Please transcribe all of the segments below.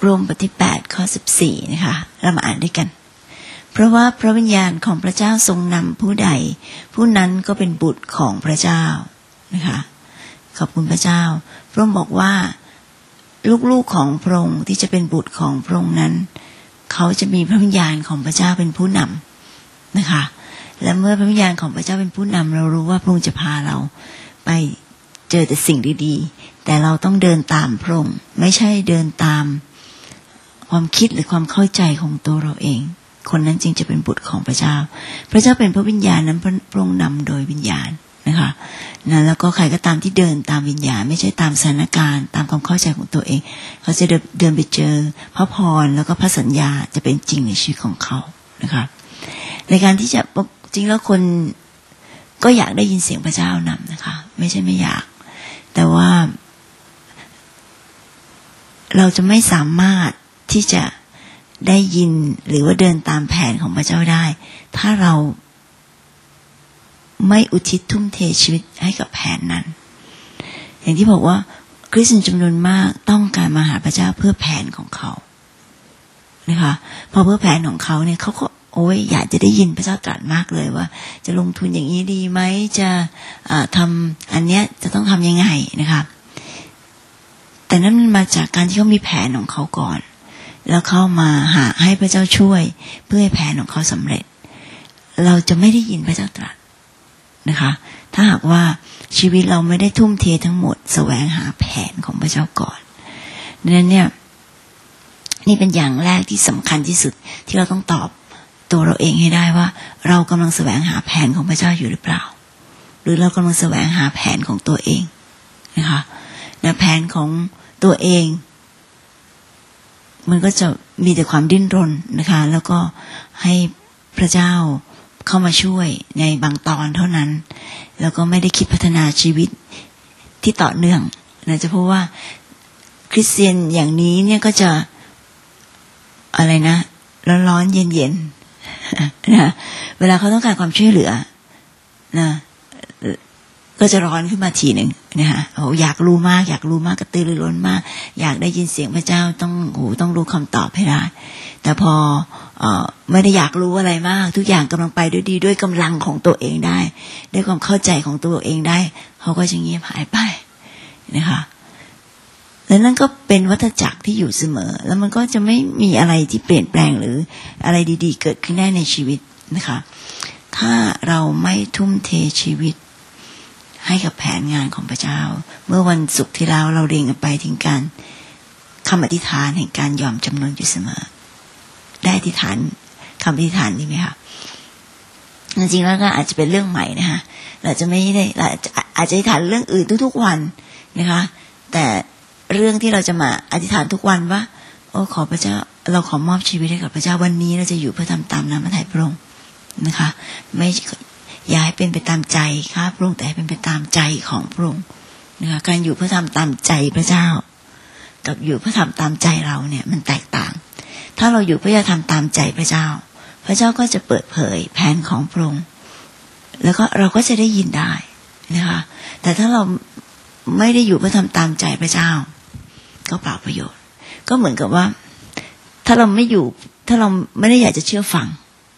รมบทที่8ข้อ14นะคะเรามาอ่านด้วยกันเพราะว่าพระวิญญาณของพระเจ้าทรงนำผู้ใดผู้นั้นก็เป็นบุตรของพระเจ้านะคะขอบคุณพระเจ้าพระองค์บอกว่าลูกๆของพระองค์ที่จะเป็นบุตรของพระองค์นั้นเขาจะมีพระวิญญาณของพระเจ้าเป็นผู้นำนะคะและเมื่อพระวิญญาณของพระเจ้าเป็นผู้นำเรารู้ว่าพระองค์จะพาเราไปเจอแต่สิ่งดีๆแต่เราต้องเดินตามพระองค์ไม่ใช่เดินตามความคิดหรือความเข้าใจของตัวเราเองคนนั้นจึงจะเป็นบุตรของพระเจ้าพระเจ้าเป็นพระวิญญาณนั้นพระองค์นำโดยวิญญาณนะคะนะแล้วก็ใครก็ตามที่เดินตามวิญญาณไม่ใช่ตามสถานการณ์ตามความเข้าใจของตัวเองเขาจะเดินไปเจอพระพรแล้วก็พระสัญญาจะเป็นจริงในชีวิตของเขานะคะในการที่จะจริงแล้วคนก็อยากได้ยินเสียงพระเจ้านำนะคะไม่ใช่ไม่อยากแต่ว่าเราจะไม่สามารถที่จะได้ยินหรือว่าเดินตามแผนของพระเจ้าได้ถ้าเราไม่อุทิศทุ่มเทชีวิตให้กับแผนนั้นอย่างที่บอกว่าคริสเตียนจำนวนมากต้องการมาหาพระเจ้าเพื่อแผนของเขานะคะพอเพื่อแผนของเขาเนี่ยเขาก็อยากจะได้ยินพระเจ้าตรัสมากเลยว่าจะลงทุนอย่างนี้ดีไหมจะทำอันเนี้ยจะต้องทำยังไงนะคะแต่นั้นมันมาจากการที่เขามีแผนของเขาก่อนแล้วเข้ามาหาให้พระเจ้าช่วยเพื่อให้แผนของเขาสำเร็จเราจะไม่ได้ยินพระเจ้าตรัสนะคะถ้าหากว่าชีวิตเราไม่ได้ทุ่มเททั้งหมดแสวงหาแผนของพระเจ้าก่อนดังนั้นเนี่ยนี่เป็นอย่างแรกที่สำคัญที่สุดที่เราต้องตอบตัวเราเองให้ได้ว่าเรากำลังแสวงหาแผนของพระเจ้าอยู่หรือเปล่าหรือเรากำลังแสวงหาแผนของตัวเองนะคะและแผนของตัวเองมันก็จะมีแต่ความดิ้นรนนะคะแล้วก็ให้พระเจ้าเข้ามาช่วยในบางตอนเท่านั้นแล้วก็ไม่ได้คิดพัฒนาชีวิตที่ต่อเนื่องนะจะเพราะว่าคริสเตียนอย่างนี้เนี่ยก็จะอะไรนะร้อนๆเย็นๆนะเวลาเขาต้องการความช่วยเหลือนะก็จะร้อนขึ้นมาทีหนึ่งนะคะอยากรู้มากกระตือรือร้นมากอยากได้ยินเสียงพระเจ้าต้องรู้คำตอบให้ได้แต่พอไม่ได้อยากรู้อะไรมากทุกอย่างกำลังไปด้วยดีด้วยกำลังของตัวเองได้ด้วยความเข้าใจของตัวเองได้เขาก็จะเงียบหายไปนะคะแล้วนั่นก็เป็นวัฏจักรที่อยู่เสมอแล้วมันก็จะไม่มีอะไรที่เปลี่ยนแปลงหรืออะไรดีๆเกิดขึ้นได้ในชีวิตนะคะถ้าเราไม่ทุ่มเทชีวิตให้กับแผนงานของพระเจ้าเมื่อวันศุกร์ที่แล้วเราเรียนกันไปถึงการคำอธิษฐานแห่งการยอมจำนนอยู่เสมอได้อธิษฐานคำอธิษฐานนี้ไหมคะจริงๆแล้วก็อาจจะเป็นเรื่องใหม่นะคะเราจะไม่ได้อาจจะอธิษฐานเรื่องอื่นทุกๆวันนะคะแต่เรื่องที่เราจะมาอธิษฐานทุกวันว่าขอพระเจ้าเราขอมอบชีวิตให้กับพระเจ้าวันนี้เราจะอยู่เพื่อทำตามน้ำพระทัยพระองค์นะคะไม่อย่าให้เป็นไปตามใจข้าพระองค์แต่ให้เป็นไปตามใจของพระองค์นะคะการอยู่เพื่อทำตามใจพระเจ้ากับอยู่เพื่อทำตามใจเราเนี่ยมันแตกต่างถ้าเราอยู่เพื่อจะทำตามใจพระเจ้าพระเจ้าก็จะเปิดเผยแผนของพระองค์แล้วก็เราก็จะได้ยินได้นะคะแต่ถ้าเราไม่ได้อยู่เพื่อทำตามใจพระเจ้าก็เปล่าประโยชน์ก็เหมือนกับว่าถ้าเราไม่ได้อยากจะเชื่อฟัง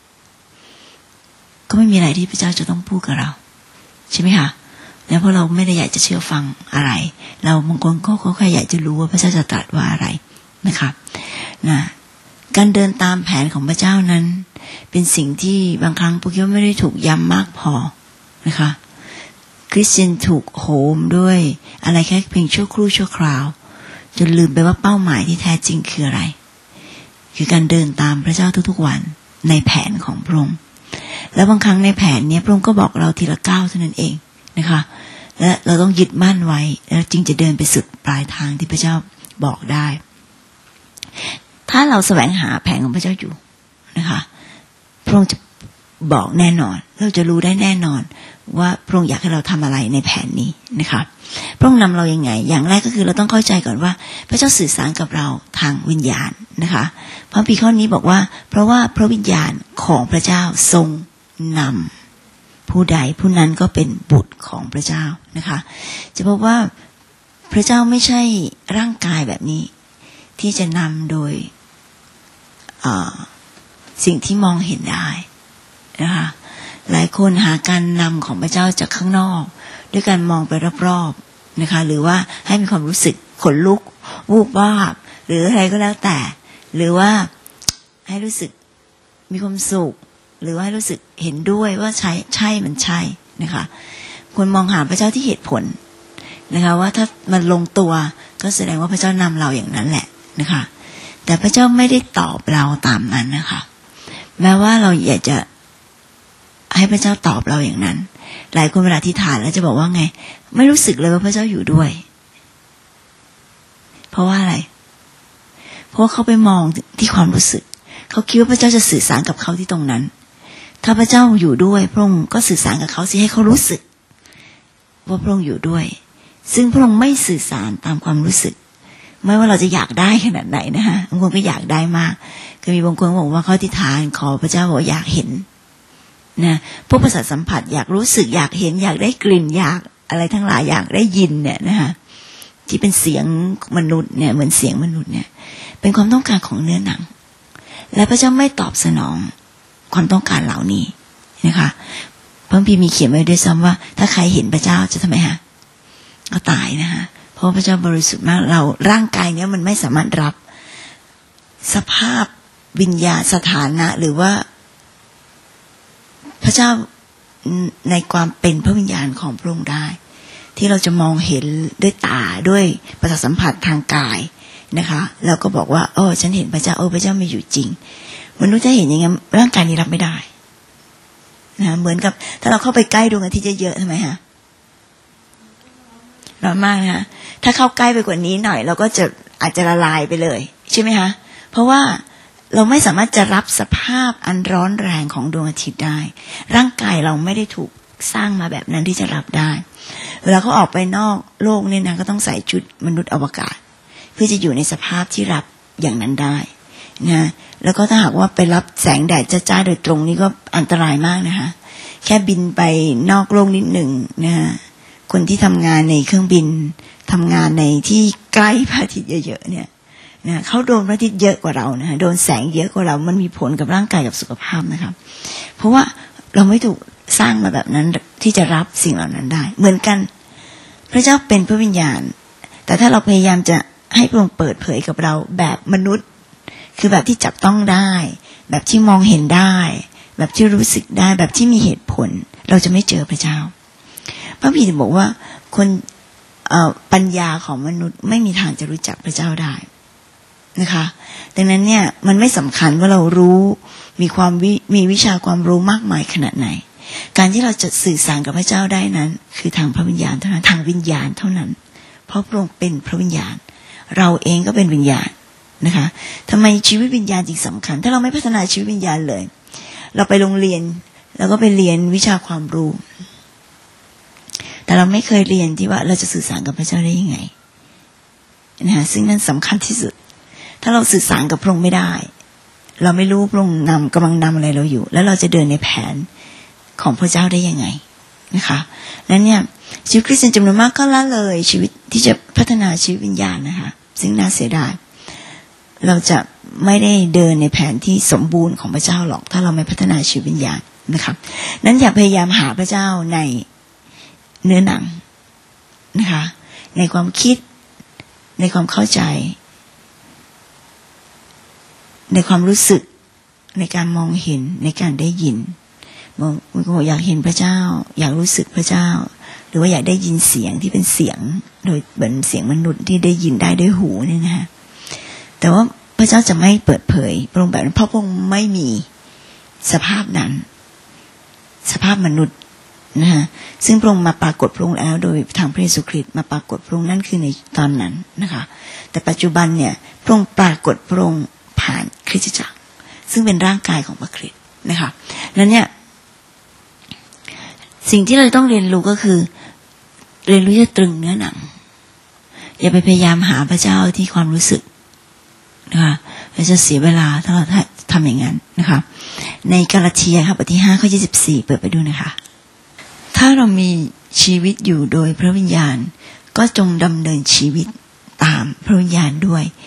ก็ไม่มีอะไรที่พระเจ้าจะต้องพูดกับเราใช่ไหมคะแล้วเพราะเราไม่ได้อยากจะเชื่อฟังอะไรเราบางคนก็แค่อยากจะรู้ว่าพระเจ้าจะตรัสว่าอะไรนะคะนะการเดินตามแผนของพระเจ้านั้นเป็นสิ่งที่บางครั้งพวกเราไม่ได้ถูกย้ำมากพอนะคะคริสเตียนถูกโหมด้วยอะไรแค่เพียงชั่วครู่ชั่วคราวจนลืมไปว่าเป้าหมายที่แท้จริงคืออะไรคือการเดินตามพระเจ้าทุกๆวันในแผนของพระองค์แล้วบางครั้งในแผนนี้พระองค์ก็บอกเราทีละก้าวเท่านั้นเองนะคะและเราต้องยึดมั่นไว้แล้วจึงจะเดินไปสุดปลายทางที่พระเจ้าบอกได้ถ้าเราแสวงหาแผนของพระเจ้าอยู่นะคะพระองค์จะบอกแน่นอนเราจะรู้ได้แน่นอนว่าพระองค์อยากให้เราทำอะไรในแผนนี้นะคะพระองค์นำเรายังไงอย่างแรกก็คือเราต้องเข้าใจก่อนว่าพระเจ้าสื่อสารกับเราทางวิญญาณนะคะพระคัมภีร์ข้อนี้บอกว่าเพราะว่าพระวิญญาณของพระเจ้าทรงนำผู้ใดผู้นั้นก็เป็นบุตรของพระเจ้านะคะจะพบว่าพระเจ้าไม่ใช่ร่างกายแบบนี้ที่จะนำโดยสิ่งที่มองเห็นได้นะคะหลายคนหาการนำของพระเจ้าจากข้างนอกด้วยการมองไปรอบๆนะคะหรือว่าให้มีความรู้สึกขนลุกวูบวาบหรืออะไรก็แล้วแต่หรือว่าให้รู้สึกมีความสุขหรือว่าให้รู้สึกเห็นด้วยว่าใช่มันใช่นะคะควรมองหาพระเจ้าที่เหตุผลนะคะว่าถ้ามันลงตัวก็แสดงว่าพระเจ้านำเราอย่างนั้นแหละนะคะแต่พระเจ้าไม่ได้ตอบเราตามนั้นนะคะแม้ว่าเราอยากจะให้พระเจ้าตอบเราอย่างนั้นหลายคนเวลาอธิษฐานแล้วจะบอกว่าไงไม่รู้สึกเลยว่าพระเจ้าอยู่ด้วยเพราะว่าอะไรเพราะเขาไปมองที่ความรู้สึกเขาคิดว่าพระเจ้าจะสื่อสารกับเขาที่ตรงนั้นถ้าพระเจ้าอยู่ด้วยพระองค์ก็สื่อสารกับเขาสิให้เขารู้สึกว่าพระองค์อยู่ด้วยซึ่งพระองค์ไม่สื่อสารตามความรู้สึกไม่ว่าเราจะอยากได้ขนาดไหนนะคะบางคนก็อยากได้มากก็มีบางคนบอกว่าเขาอธิษฐานขอพระเจ้าบอกอยากเห็นนะพวกประสาทสัมผัสอยากรู้สึกอยากเห็นอยากได้กลิ่นอยากอะไรทั้งหลายอยากได้ยินเนี่ยนะคะที่เป็นเสียงมนุษย์เนี่ยเหมือนเสียงมนุษย์เนี่ยเป็นความต้องการของเนื้อหนังและพระเจ้าไม่ตอบสนองความต้องการเหล่านี้นะคะพระคัมภีร์มีเขียนไว้ด้วยซ้ำว่าถ้าใครเห็นพระเจ้าจะทำไมฮะก็ตายนะคะเพราะพระเจ้าบริสุทธิ์มากเราร่างกายเนี้ยมันไม่สามารถรับสภาพวิญญาณสถานะหรือว่าพระเจ้าในความเป็นพระวิญญาณของพระองค์ได้ที่เราจะมองเห็นด้วยตาด้วยประสาทสัมผัสทางกายนะคะแล้วก็บอกว่าฉันเห็นพระเจ้าพระเจ้ามีอยู่จริงมนุษย์จะเห็นอย่างงี้ร่างกายนี้รับไม่ได้นะเหมือนกับถ้าเราเข้าไปใกล้ดวงอาทิตย์เยอะๆทำไมฮะร้อนมากนะถ้าเข้าใกล้ไปกว่านี้หน่อยเราก็จะอาจจะละลายไปเลยใช่ไหมคะเพราะว่าเราไม่สามารถจะรับสภาพอันร้อนแรงของดวงอาทิตย์ได้ร่างกายเราไม่ได้ถูกสร้างมาแบบนั้นที่จะรับได้เวลาเขาออกไปนอกโลกเนี่ยนะก็ต้องใส่ชุดมนุษย์อวกาศเพื่อจะอยู่ในสภาพที่รับอย่างนั้นได้นะแล้วก็ถ้าหากว่าไปรับแสงแดดจ้าๆโดยตรงนี่ก็อันตรายมากนะคะแค่บินไปนอกโลกนิดหนึ่งนะคนที่ทำงานในเครื่องบินทำงานในที่ใกล้พระอาทิตย์เยอะๆเนี่ยนะเขาโดนพระอาทิตย์เยอะกว่าเรานะโดนแสงเยอะกว่าเรามันมีผลกับร่างกายกับสุขภาพนะครับเพราะว่าเราไม่ถูกสร้างมาแบบนั้นที่จะรับสิ่งเหล่านั้นได้เหมือนกันพระเจ้าเป็นพระวิญญาณแต่ถ้าเราพยายามจะให้พระองค์เปิดเผยกับเราแบบมนุษย์คือแบบที่จับต้องได้แบบที่มองเห็นได้แบบที่รู้สึกได้แบบที่มีเหตุผลเราจะไม่เจอพระเจ้าพระบิดาบอกว่าคนปัญญาของมนุษย์ไม่มีทางจะรู้จักพระเจ้าได้นะคะดังนั้นเนี่ยมันไม่สำคัญว่าเรารู้มีวิชาความรู้มากมายขนาดไหนการที่เราจะสื่อสารกับพระเจ้าได้นั้นคือทางพระวิญญาณเท่านั้นทางวิญญาณเท่านั้นเพราะพระองค์เป็นพระวิญญาณเราเองก็เป็นวิญญาณนะคะทำไมชีวิตวิญญาณจึงสำคัญถ้าเราไม่พัฒนาชีวิตวิญญาณเลยเราไปโรงเรียนแล้วก็ไปเรียนวิชาความรู้แต่เราไม่เคยเรียนที่ว่าเราจะสื่อสารกับพระเจ้าได้ยังไงนะคะซึ่งนั่นสำคัญที่สุดถ้าเราสื่อสารกับพระองค์ไม่ได้เราไม่รู้พระองค์กำลังนำอะไรเราอยู่แล้วเราจะเดินในแผนของพระเจ้าได้ยังไงนะคะแล้วเนี่ยชีวิตคริสเตียนจำนวนมากก็ละเลยชีวิตที่จะพัฒนาชีวิตวิญญาณนะคะซึ่งน่าเสียดายเราจะไม่ได้เดินในแผนที่สมบูรณ์ของพระเจ้าหรอกถ้าเราไม่พัฒนาชีวิตวิญญาณนะครับนั้นอย่าพยายามหาพระเจ้าในเนื้อหนังนะคะในความคิดในความเข้าใจในความรู้สึกในการมองเห็นในการได้ยินบางคนอยากเห็นพระเจ้าอยากรู้สึกพระเจ้าหรือว่าอยากได้ยินเสียงที่เป็นเสียงโดยเหมือนเสียงมนุษย์ที่ได้ยินได้ด้วยหูเนี่ยนะฮะแต่ว่าพระเจ้าจะไม่เปิดเผยพระองค์แบบนั้นเพราะพระองค์ไม่มีสภาพนั้นสภาพมนุษย์นะฮะซึ่งพระองค์มาปรากฏพระองค์แล้วโดยทางพระเยซูคริสต์มาปรากฏพระองค์นั่นคือในตอนนั้นนะคะแต่ปัจจุบันเนี่ยพระองค์ปรากฏพระองค์ผ่านคริสตจักรซึ่งเป็นร่างกายของพระคริสต์นะคะนั้นเนี่ยสิ่งที่เราต้องเรียนรู้ก็คือเรียนรู้จะตรึงเนื้อหนังอย่าไปพยายามหาพระเจ้าที่ความรู้สึกนะคะเราจะเสียเวลาถ้าเราทำอย่างนั้นนะคะในกาลาเทียค่ะบทที่5ข้อ24เปิดไปดูนะคะถ้าเรามีชีวิตอยู่โดยพระวิญญาณก็จงดำเนินชีวิตตามพระวิญญาณด้วย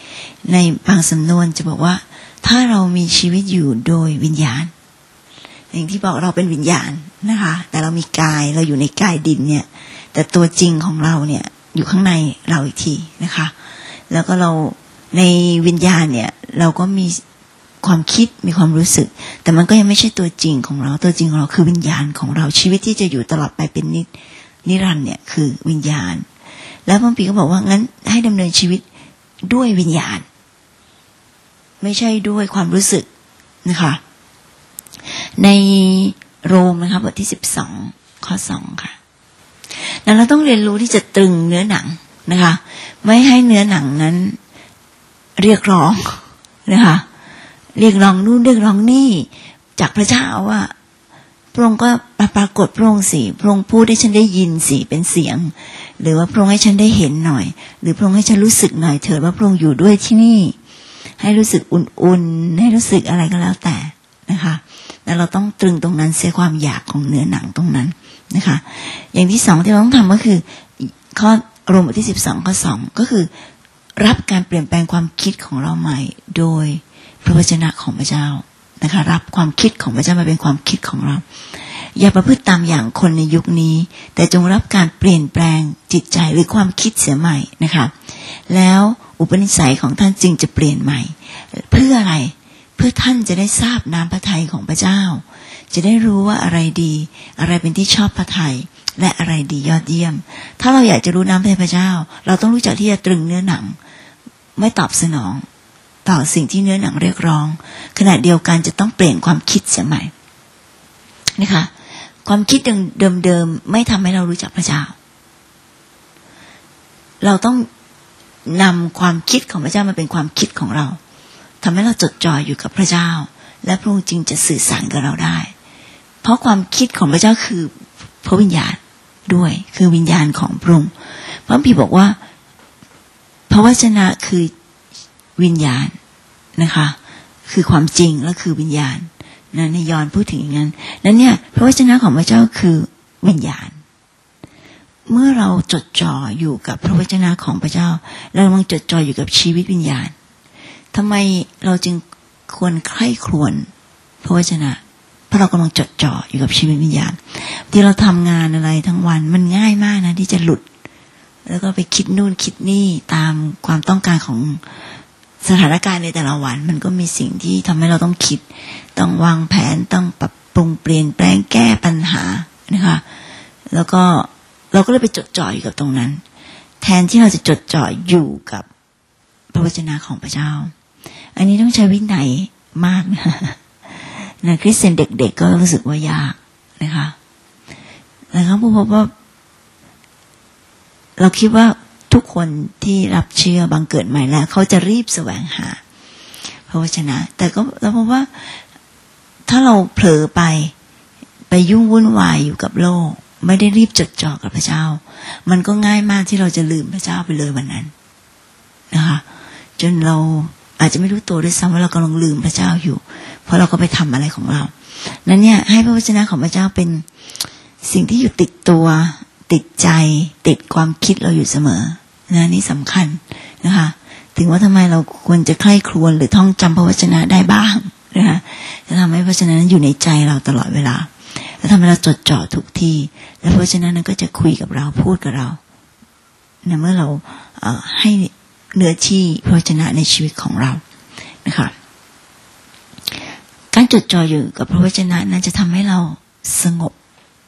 ในบางสำนวนจะบอกว่าถ้าเรามีชีวิตอยู่โดยวิญญาณอย่างที่บอกเราเป็นวิญญาณนะคะแต่เรามีกายเราอยู่ในกายดินเนี่ยแต่ตัวจริงของเราเนี่ยอยู่ข้างในเราอีกทีนะคะแล้วก็เราในวิญญาณเนี่ยเราก็มีความคิดมีความรู้สึกแต่มันก็ยังไม่ใช่ตัวจริงของเราตัวจริงของเราคือวิญญาณของเราชีวิตที่จะอยู่ตลอดไปเป็นนิรันดร์เนี่ยคือวิญญาณแล้วพระปีก็บอกว่างั้นให้ดำเนินชีวิตด้วยวิญญาณไม่ใช่ด้วยความรู้สึกนะคะในโรมนะคะบทที่12ข้อ2ค่ะนั้นเราต้องเรียนรู้ที่จะตรึงเนื้อหนังนะคะไม่ให้เนื้อหนังนั้นเรียกร้องนะคะเรียกร้องนู่นเรียกร้องนี่จากพระเจ้าว่าพระองค์ก็ปรากฏพระองค์สิพระองค์พูดให้ฉันได้ยินสิเป็นเสียงหรือว่าพระองค์ให้ฉันได้เห็นหน่อยหรือพระองค์ให้ฉันรู้สึกหน่อยเถิดว่าพระองค์อยู่ด้วยที่นี่ให้รู้สึกอุ่นๆให้รู้สึกอะไรก็แล้วแต่นะคะแล้วเราต้องตรึงตรงนั้นเสียความอยากของเนื้อหนังตรงนั้นนะคะอย่างที่2ที่เราต้องทำก็คือข้อโรมบทที่12ข้อ2ก็คือรับการเปลี่ยนแปลงความคิดของเราใหม่โดยพระวจนะของพระเจ้านะคะรับความคิดของพระเจ้ามาเป็นความคิดของเราอย่าประพฤติตามอย่างคนในยุคนี้แต่จงรับการเปลี่ยนแปลงจิตใจหรือความคิดเสียใหม่นะคะแล้วอุปนิสัยของท่านจึงจะเปลี่ยนใหม่เพื่ออะไรเพื่อท่านจะได้ทราบน้ำพระทัยของพระเจ้าจะได้รู้ว่าอะไรดีอะไรเป็นที่ชอบพระทัยและอะไรดียอดเยี่ยมถ้าเราอยากจะรู้น้ำพระทัยพระเจ้าเราต้องรู้จักที่จะตรึงเนื้อหนังไม่ตอบสนองต่อสิ่งที่เนื้อหนังเรียกร้องขณะเดียวกันจะต้องเปลี่ยนความคิดเสียใหม่นะคะความคิดเดิมๆไม่ทำให้เรารู้จักพระเจ้าเราต้องนำความคิดของพระเจ้ามาเป็นความคิดของเราทำให้เราจดจ่ออยู่กับพระเจ้าและพระองค์จึงจะสื่อสารกับเราได้เพราะความคิดของพระเจ้าคือพระวิญญาณด้วยคือวิญญาณของพระองค์พระพี่บอกว่าพระวจนะคือวิญญาณนะคะคือความจริงและคือวิญญาณนะในยอห์นพูดถึงอย่างนั้นนั้นเนี่ยพระวจนะของพระเจ้าคือวิญญาณเมื่อเราจดจ่ออยู่กับพระวจนะของพระเจ้าเรากำลังจดจ่ออยู่กับชีวิตวิญญาณทำไมเราจึงควรใคร่ครวญพระวจนะเพราะเรากำลังจดจ่ออยู่กับชีวิตวิญญาณที่เราทำงานอะไรทั้งวันมันง่ายมากนะที่จะหลุดแล้วก็ไปคิดนู่นคิดนี่ตามความต้องการของสถานการณ์ในแต่ละวันมันก็มีสิ่งที่ทำให้เราต้องคิดต้องวางแผนต้องปรับปรุงเปลี่ยนแปลงแก้ปัญหานะคะแล้วก็เราก็เลยไปจดจ่ออยู่กับตรงนั้นแทนที่เราจะจดจ่ออยู่กับพระวจนะของพระเจ้าอันนี้ต้องใช้วินัยมากนะคริสเตียนเด็กๆก็รู้สึกว่ายากนะคะแล้วเขาพบว่าเราคิดว่าทุกคนที่รับเชื่อบังเกิดใหม่แล้วเขาจะรีบแสวงหาพระวจนะแต่ก็เราพบว่าถ้าเราเผลอไปยุ่งวุ่นวายอยู่กับโลกไม่ได้รีบจดจ่อกับพระเจ้ามันก็ง่ายมากที่เราจะลืมพระเจ้าไปเลยวันนั้นนะคะจนเราอาจจะไม่รู้ตัวด้วยซ้ำว่าเรากำลังลืมพระเจ้าอยู่เพราะเราก็ไปทำอะไรของเรานั้นเนี่ยให้พระวจนะของพระเจ้าเป็นสิ่งที่อยู่ติดตัวติดใจติดความคิดเราอยู่เสมอนะนี่สำคัญนะคะถึงว่าทำไมเราควรจะใคร่ครวญหรือท่องจำพระวจนะได้บ้างนะคะจะทำให้พระวจนะนั้นอยู่ในใจเราตลอดเวลาและทำให้เราจดจ่อทุกที่และพระวจนะนั้นก็จะคุยกับเราพูดกับเรานะเมื่อเราให้เนื้อที่พระวจนะในชีวิตของเรานะคะการจดจ่ออยู่กับพระวจนะนั้นจะทำให้เราสงบ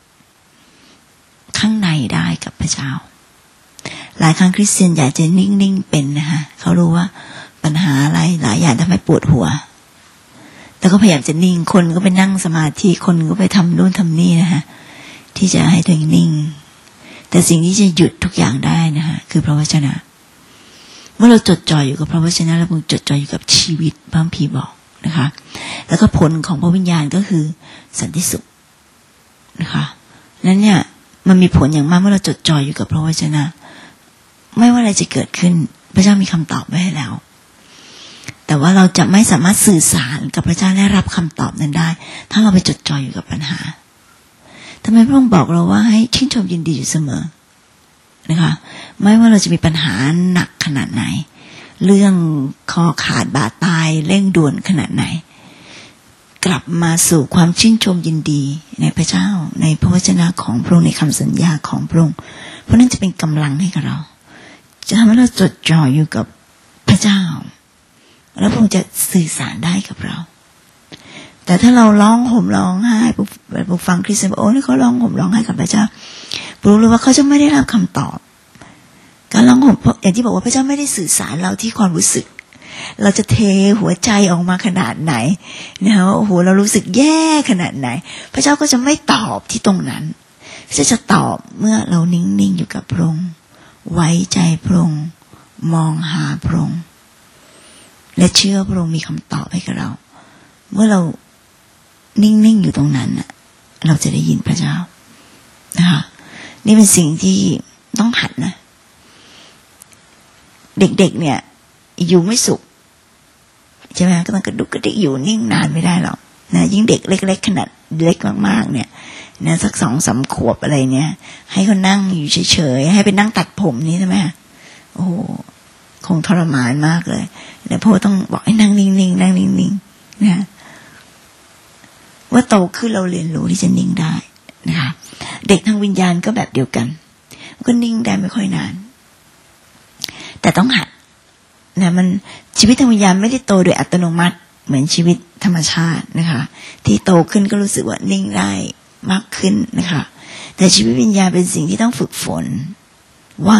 ข้างในได้กับพระเจ้าหลายครั้งคริสเตียนอยากจะนิ่งๆเป็นนะคะเขารู้ว่าปัญหาอะไรหลายอย่างทำให้ปวดหัวแต่ก็พยายามจะนิ่งคนก็ไปนั่งสมาธิคนก็ไปทำนู่นทำนี่นะคะที่จะให้ตัวเองนิ่งแต่สิ่งที่จะหยุดทุกอย่างได้นะคะคือพระวจนะเมื่อเราจดจ่ออยู่กับพระวจนะเราจดจ่ออยู่กับชีวิตพระคัมภีร์บอกนะคะแล้วก็ผลของพระวิญญาณก็คือสันติสุขนะคะนั้นเนี่ยมันมีผลอย่างมากเมื่อเราจดจ่ออยู่กับพระวจนะไม่ว่าอะไรจะเกิดขึ้นพระเจ้ามีคำตอบไว้ให้แล้วแต่ว่าเราจะไม่สามารถสื่อสารกับพระเจ้าและรับคำตอบนั้นได้ถ้าเราไปจดจ่ออยู่กับปัญหาทำไมพระองค์บอกเราว่าให้ชื่นชมยินดีอยู่เสมอนะคะไม่ว่าเราจะมีปัญหาหนักขนาดไหนเรื่องคอขาดบาดตายเร่งด่วนขนาดไหนกลับมาสู่ความชื่นชมยินดีในพระเจ้าในพระวจนะของพระองค์ในคำสัญญาของพระองค์เพราะนั้นจะเป็นกำลังให้กับเราจะทำให้เราจดจ่ออยู่กับพระเจ้าแล้วพระองค์จะสื่อสารได้กับเราแต่ถ้าเราร้องห่มร้องไห้ผู้ฟังคริสเตียนบอกโอ้นี่เขาร้องห่มร้องไห้กับพระเจ้ารู้เลยว่าเขาจะไม่ได้รับคำตอบการร้องห่มเพราะอย่างที่บอกว่าพระเจ้าไม่ได้สื่อสารเราที่ความรู้สึกเราจะเทหัวใจออกมาขนาดไหนนะคะว่าโอ้โหเรารู้สึกแย่ขนาดไหนพระเจ้าก็จะไม่ตอบที่ตรงนั้นพระเจ้าจะตอบเมื่อเรานิ่งๆอยู่กับพระองค์ไว้ใจพระองค์มองหาพระองค์และเชื่อพระองค์มีคำตอบให้กับเราเมื่อเรานิ่งๆอยู่ตรงนั้นเราจะได้ยินพระเจ้านะคะนี่เป็นสิ่งที่ต้องหัดนะเด็กๆเนี่ยอยู่ไม่สุขใช่ไหมก็ต้องกระดุกกระดิกอยู่นิ่งนานไม่ได้หรอกนะยิ่งเด็กเล็กๆขนาดเล็กมากๆเนี่ยนะสัก2-3 ขวบอะไรเนี่ยให้เขานั่งอยู่เฉยๆให้ไปนั่งตัดผมนี่ใช่ไหมโอ้คงทรมานมากเลยแล้วพ่อต้องบอกให้นั่งนิ่งๆนั่งนิ่งๆนะว่าโตขึ้นเราเรียนรู้ที่จะนิ่งได้นะคะเด็กทางวิญญาณก็แบบเดียวกันก็นิ่งได้ไม่ค่อยนานแต่ต้องหัดนะมันชีวิตทางวิญญาณไม่ได้โตโดยอัตโนมัติเหมือนชีวิตธรรมชาตินะคะที่โตขึ้นก็รู้สึกว่านิ่งได้มากขึ้นนะคะแต่ชีวิตวิญญาณเป็นสิ่งที่ต้องฝึกฝนว่า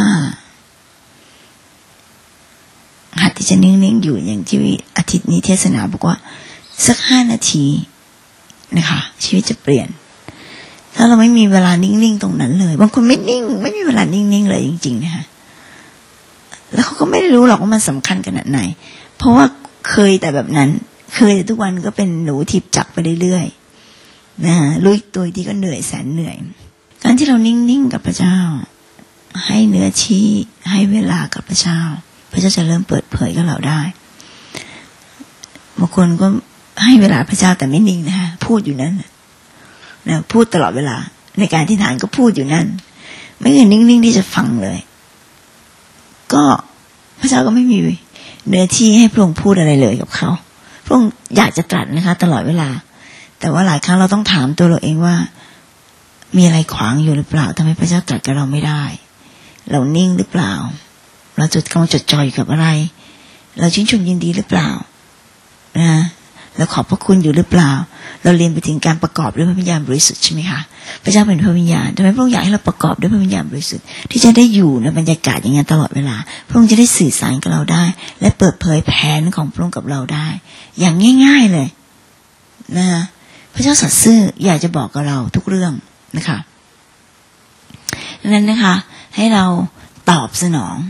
หัดที่จะนิ่งๆอยู่อย่างที่อาทิตย์นี้เทศนาบอกว่าสัก5 นาทีนะคะชีวิตจะเปลี่ยนถ้าเราไม่มีเวลานิ่งๆตรงนั้นเลยบางคนไม่นิ่งไม่มีเวลานิ่งๆเลยจริงๆนะคะแล้วเขาก็ไม่ได้รู้หรอกว่ามันสำคัญขนาดไหนเพราะว่าเคยแต่แบบนั้นเคยทุกวันก็เป็นหนูทิพจักไปเรื่อยๆนะลุยตัวที่ก็เหนื่อยแสนเหนื่อยการที่เรานิ่งๆกับพระเจ้าให้เนื้อที่ให้เวลากับพระเจ้าพระเจ้าจะเริ่มเปิดเผยกับเราได้บางคนก็ให้เวลาพระเจ้าแต่ไม่นิ่งนะคะพูดอยู่นั้นนะพูดตลอดเวลาในการที่ฐานก็พูดอยู่นั่นไม่เคยนิ่งๆที่จะฟังเลยก็พระเจ้าก็ไม่มีเนื้อที่ให้พระองค์พูดอะไรเลยกับเขาพระองค์อยากจะตรัสนะคะตลอดเวลาแต่ว่าหลายครั้งเราต้องถามตัวเราเองว่ามีอะไรขวางอยู่หรือเปล่าทำให้พระเจ้าตรัสกับเราไม่ได้เรานิ่งหรือเปล่าเรากำลังจดจ่ออยู่กับอะไรเราชื่นชมยินดีหรือเปล่านะเราขอบพระคุณอยู่หรือเปล่าเราเรียนไปถึงการประกอบด้วยพระวิญญาณบริสุทธิ์ใช่ไหมคะพระเจ้าเป็นพระวิญญาณทำไมพระองค์อยากให้เราประกอบด้วยพระวิญญาณบริสุทธิ์ที่จะได้อยู่ในบรรยากาศอย่างนั้นตลอดเวลาพระองค์จะได้สื่อสารกับเราได้และเปิดเผยแผนของพระองค์กับเราได้อย่างง่ายๆเลยนะพระเจ้าสัตย์ซื่ออยากจะบอกกับเราทุกเรื่องนะคะดังนั้นนะคะให้เราตอบสนอง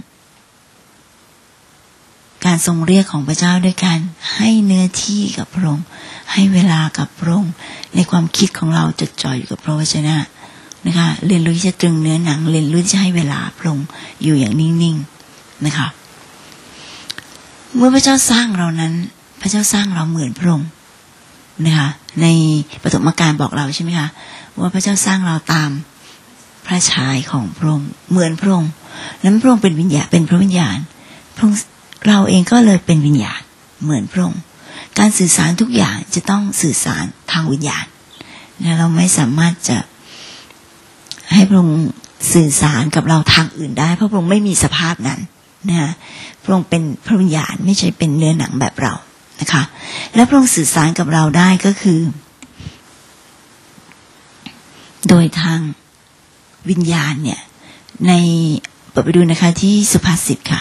การทรงเรียกของพระเจ้าด้วยการให้เนื้อที่กับพระองค์ให้เวลากับพระองค์ในความคิดของเราจดจ่ออยู่กับพระวจนะนะคะเรียนรู้ที่จะตรึงเนื้อหนังเรียนรู้ที่จะให้เวลาพระองค์อยู่อย่างนิ่งๆนะคะเมื่อพระเจ้าสร้างเรานั้นพระเจ้าสร้างเราเหมือนพระองค์นะคะในปฐมกาลบอกเราใช่ไหมคะว่าพระเจ้าสร้างเราตามพระฉายของพระองค์เหมือนพระองค์นั้นพระองค์เป็นวิญญาณเป็นพระวิญญาณพระองค์เราเองก็เลยเป็นวิญญาณเหมือนพระองค์การสื่อสารทุกอย่างจะต้องสื่อสารทางวิญญาณนะเราไม่สามารถจะให้พระองค์สื่อสารกับเราทางอื่นได้เพราะพระองค์ไม่มีสภาพนั้นนะพระองค์เป็นพระวิญญาณไม่ใช่เป็นเนื้อหนังแบบเรานะคะและพระองค์สื่อสารกับเราได้ก็คือโดยทางวิญญาณเนี่ยในเปิดไปดูนะคะที่สุภาษิตค่ะ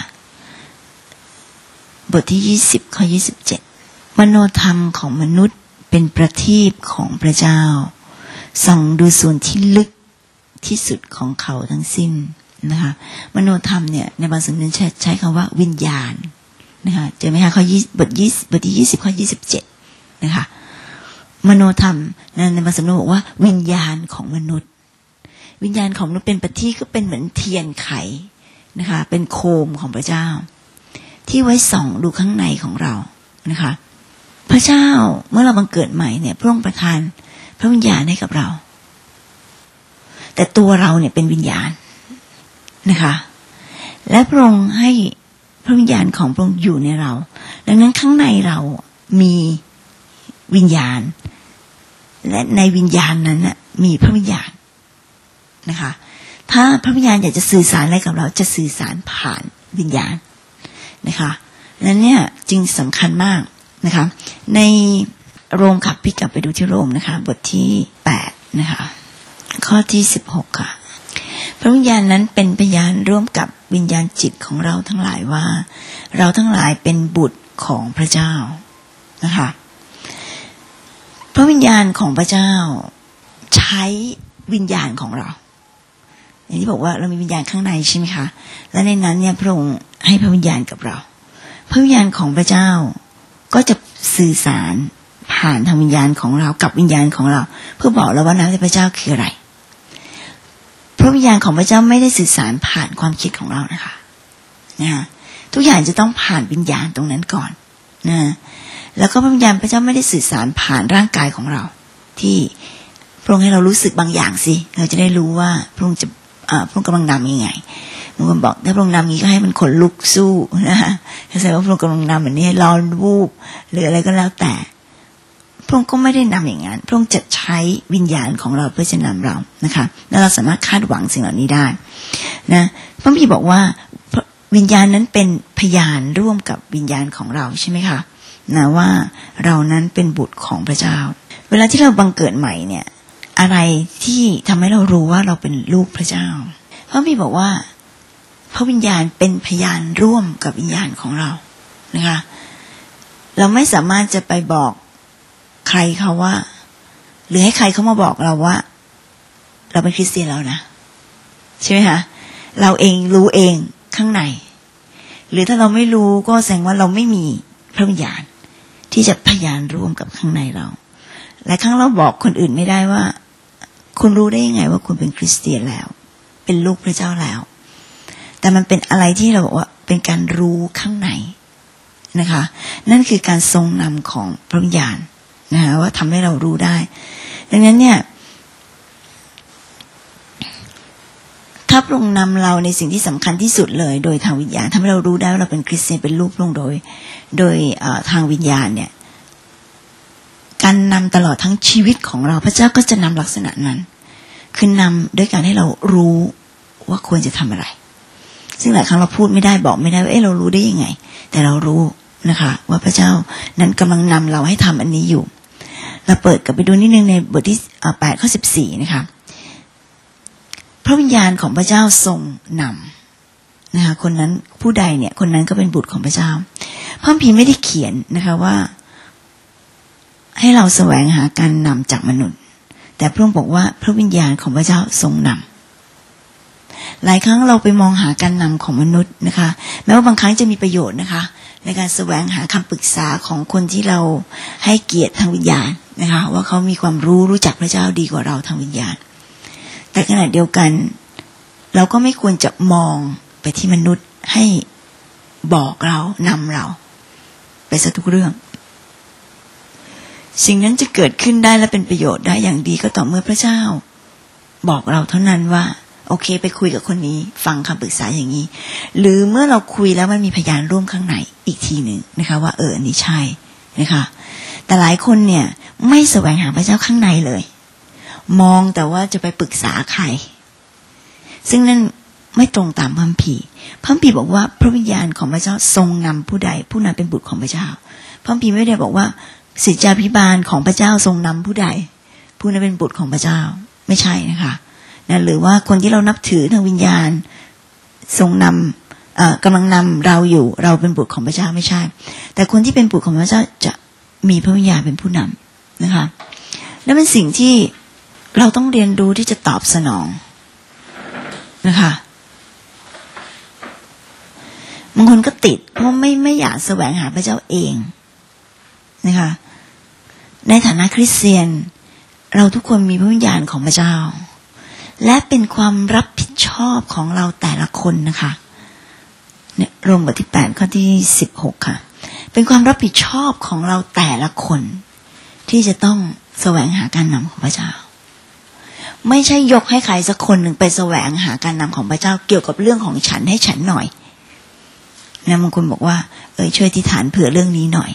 บทที่20 ข้อ 27มโนธรรมของมนุษย์เป็นประทีปของพระเจ้าส่องดูส่วนที่ลึกที่สุดของเขาทั้งสิ้นนะคะมโนธรรมเนี่ยในบางสำนวนใช้คำว่าวิญญาณนะคะเจอไหมคะข้อบทที่20 ข้อ 27นะคะมโนธรรมในบางสำนวนบอกว่าวิญญาณของมนุษย์วิญญาณของมนุษย์เป็นประทีปก็เป็นเหมือนเทียนไขนะคะเป็นโคมของพระเจ้าที่ไว้ส่องดูข้างในของเรานะคะพระเจ้าเมื่อเราบังเกิดใหม่เนี่ยพระองค์ประทานพระวิญญาณให้กับเราแต่ตัวเราเนี่ยเป็นวิญญาณนะคะและพระองค์ให้พระวิญญาณของพระองค์อยู่ในเราดังนั้นข้างในเรามีวิญญาณและในวิญญาณนั้นน่ะมีพระวิญญาณนะคะถ้าพระวิญญาณอยากจะสื่อสารอะไรกับเราจะสื่อสารผ่านวิญญาณนะคะนั้นเนี่ยจึงสำคัญมากนะคะในโรมค่ะพี่กลับไปดูที่โรมนะคะบทที่8นะคะข้อที่16ค่ะพระวิญญาณนั้นเป็นพยานร่วมกับวิญญาณจิตของเราทั้งหลายว่าเราทั้งหลายเป็นบุตรของพระเจ้านะคะพระวิญญาณของพระเจ้าใช้วิญญาณของเราอย่างที่บอกว่าเรามีวิญญาณข้างในใช่ไหมคะและในนั้นเนี่ยพระองค์ให้พระวิญญาณกับเราพระวิญญาณของพระเจ้าก็จะสื่อสารผ่านทางวิญญาณของเรากับวิญญาณของเราเพื่อบอกเราว่าน้ำในพระเจ้าคืออะไรพระวิญญาณของพระเจ้าไม่ได้สื่อสารผ่านความคิดของเรานะคะทุกอย่างจะต้องผ่านวิญญาณตรงนั้นก่อนนะแล้วก็พระวิญญาณพระเจ้าไม่ได้สื่อสารผ่านร่างกายของเราที่พระองค์ให้เรารู้สึกบางอย่างสิเราจะได้รู้ว่าพระองค์จะพระองค์กำลังนำยังไงบางคนบอกถ้าพระองค์นำนี้ก็ให้มันขนลุกสู้นะคะถ้าแสดงว่าพระองค์กำลังนำแบบนี้ร้อนวูบหรืออะไรก็แล้วแต่พระองค์ก็ไม่ได้นำอย่างนั้นพระองค์จะใช้วิญญาณของเราเพื่อจะนำเรานะคะแล้วเราสามารถคาดหวังสิ่งเหล่านี้ได้นะพระคัมภีร์บอกว่าวิญญาณนั้นเป็นพยานร่วมกับวิญญาณของเราใช่ไหมคะนะว่าเรานั้นเป็นบุตรของพระเจ้าเวลาที่เราบังเกิดใหม่เนี่ยอะไรที่ทำให้เรารู้ว่าเราเป็นลูกพระเจ้าพระคัมภีร์บอกว่าพระวิญญาณเป็นพยานร่วมกับวิญญาณของเรานะคะเราไม่สามารถจะไปบอกใครเขาว่าหรือให้ใครเขามาบอกเราว่าเราเป็นคริสเตียนแล้วนะใช่ไหมคะเราเองรู้เองข้างในหรือถ้าเราไม่รู้ก็แสดงว่าเราไม่มีพระวิญญาณที่จะพยานร่วมกับข้างในเราหลายครั้งเราบอกคนอื่นไม่ได้ว่าคุณรู้ได้ยังไงว่าคุณเป็นคริสเตียนแล้วเป็นลูกพระเจ้าแล้วแต่มันเป็นอะไรที่เราบอกว่าเป็นการรู้ข้างในนะคะนั่นคือการทรงนำของพระวิญญาณนะคะว่าทำให้เรารู้ได้ดังนั้นเนี่ยถ้าพระองค์นำเราในสิ่งที่สำคัญที่สุดเลยโดยทางวิญญาณทำให้เรารู้ได้ว่าเราเป็นคริสเตียนเป็นลูกพระองค์โดยทางวิญญาณเนี่ยการนำตลอดทั้งชีวิตของเราพระเจ้าก็จะนำลักษณะนั้นคือนำด้วยการให้เรารู้ว่าควรจะทำอะไรซึ่งหลายครั้งเราพูดไม่ได้บอกไม่ได้ว่าเรารู้ได้ยังไงแต่เรารู้นะคะว่าพระเจ้านั้นกำลังนำเราให้ทำอันนี้อยู่เราเปิดกลับไปดูนิดนึงในบทที่8ข้อ14นะคะพระวิญญาณของพระเจ้าทรงนำนะคะคนนั้นผู้ใดเนี่ยคนนั้นก็เป็นบุตรของพระเจ้าพระคัมภีร์ไม่ได้เขียนนะคะว่าให้เราแสวงหาการนำจากมนุษย์แต่พระองค์บอกว่าพระวิญญาณของพระเจ้าทรงนำหลายครั้งเราไปมองหาการนำของมนุษย์นะคะแม้ว่าบางครั้งจะมีประโยชน์นะคะในการแสวงหาคำปรึกษาของคนที่เราให้เกียรติทางวิญญาณนะคะว่าเขามีความรู้จักพระเจ้าดีกว่าเราทางวิญญาณแต่ขณะเดียวกันเราก็ไม่ควรจะมองไปที่มนุษย์ให้บอกเรานำเราไปซะทุกเรื่องสิ่งนั้นจะเกิดขึ้นได้และเป็นประโยชน์ได้อย่างดีก็ต่อเมื่อพระเจ้าบอกเราเท่านั้นว่าโอเคไปคุยกับคนนี้ฟังคำปรึกษาอย่างนี้หรือเมื่อเราคุยแล้วมันมีพยานร่วมข้างในอีกทีหนึ่งนะคะว่าอันนี้ใช่นะคะแต่หลายคนเนี่ยไม่แสวงหาพระเจ้าข้างในเลยมองแต่ว่าจะไปปรึกษาใครซึ่งนั่นไม่ตรงตามพระคัมภีร์พระคัมภีร์บอกว่าพระวิญญาณของพระเจ้าทรงนำผู้ใดผู้นั้นเป็นบุตรของพระเจ้าพระคัมภีร์ไม่ได้บอกว่าศิษยาภิบาลของพระเจ้าทรงนำผู้ใดผู้นั้นเป็นบุตรของพระเจ้าไม่ใช่นะคะนะหรือว่าคนที่เรานับถือทางวิญญาณทรงนำกำลังนำเราอยู่เราเป็นบุตรของพระเจ้าไม่ใช่แต่คนที่เป็นบุตรของพระเจ้าจะมีพระวิญญาณเป็นผู้นำนะคะและเป็นสิ่งที่เราต้องเรียนรู้ที่จะตอบสนองนะคะบางคนก็ติดเพราะไม่อยากแสวงหาพระเจ้าเองนะคะในฐานะคริสเตียนเราทุกคนมีพระวิญญาณของพระเจ้าและเป็นความรับผิดชอบของเราแต่ละคนนะคะเนี่ยโรมบทที่8ข้อที่16ค่ะเป็นความรับผิดชอบของเราแต่ละคนที่จะต้องแสวงหาการนำของพระเจ้าไม่ใช่ยกให้ใครสักคนหนึ่งไปแสวงหาการนำของพระเจ้าเกี่ยวกับเรื่องของฉันให้ฉันหน่อยนะบางคนบอกว่าช่วยอธิษฐานเผื่อเรื่องนี้หน่อย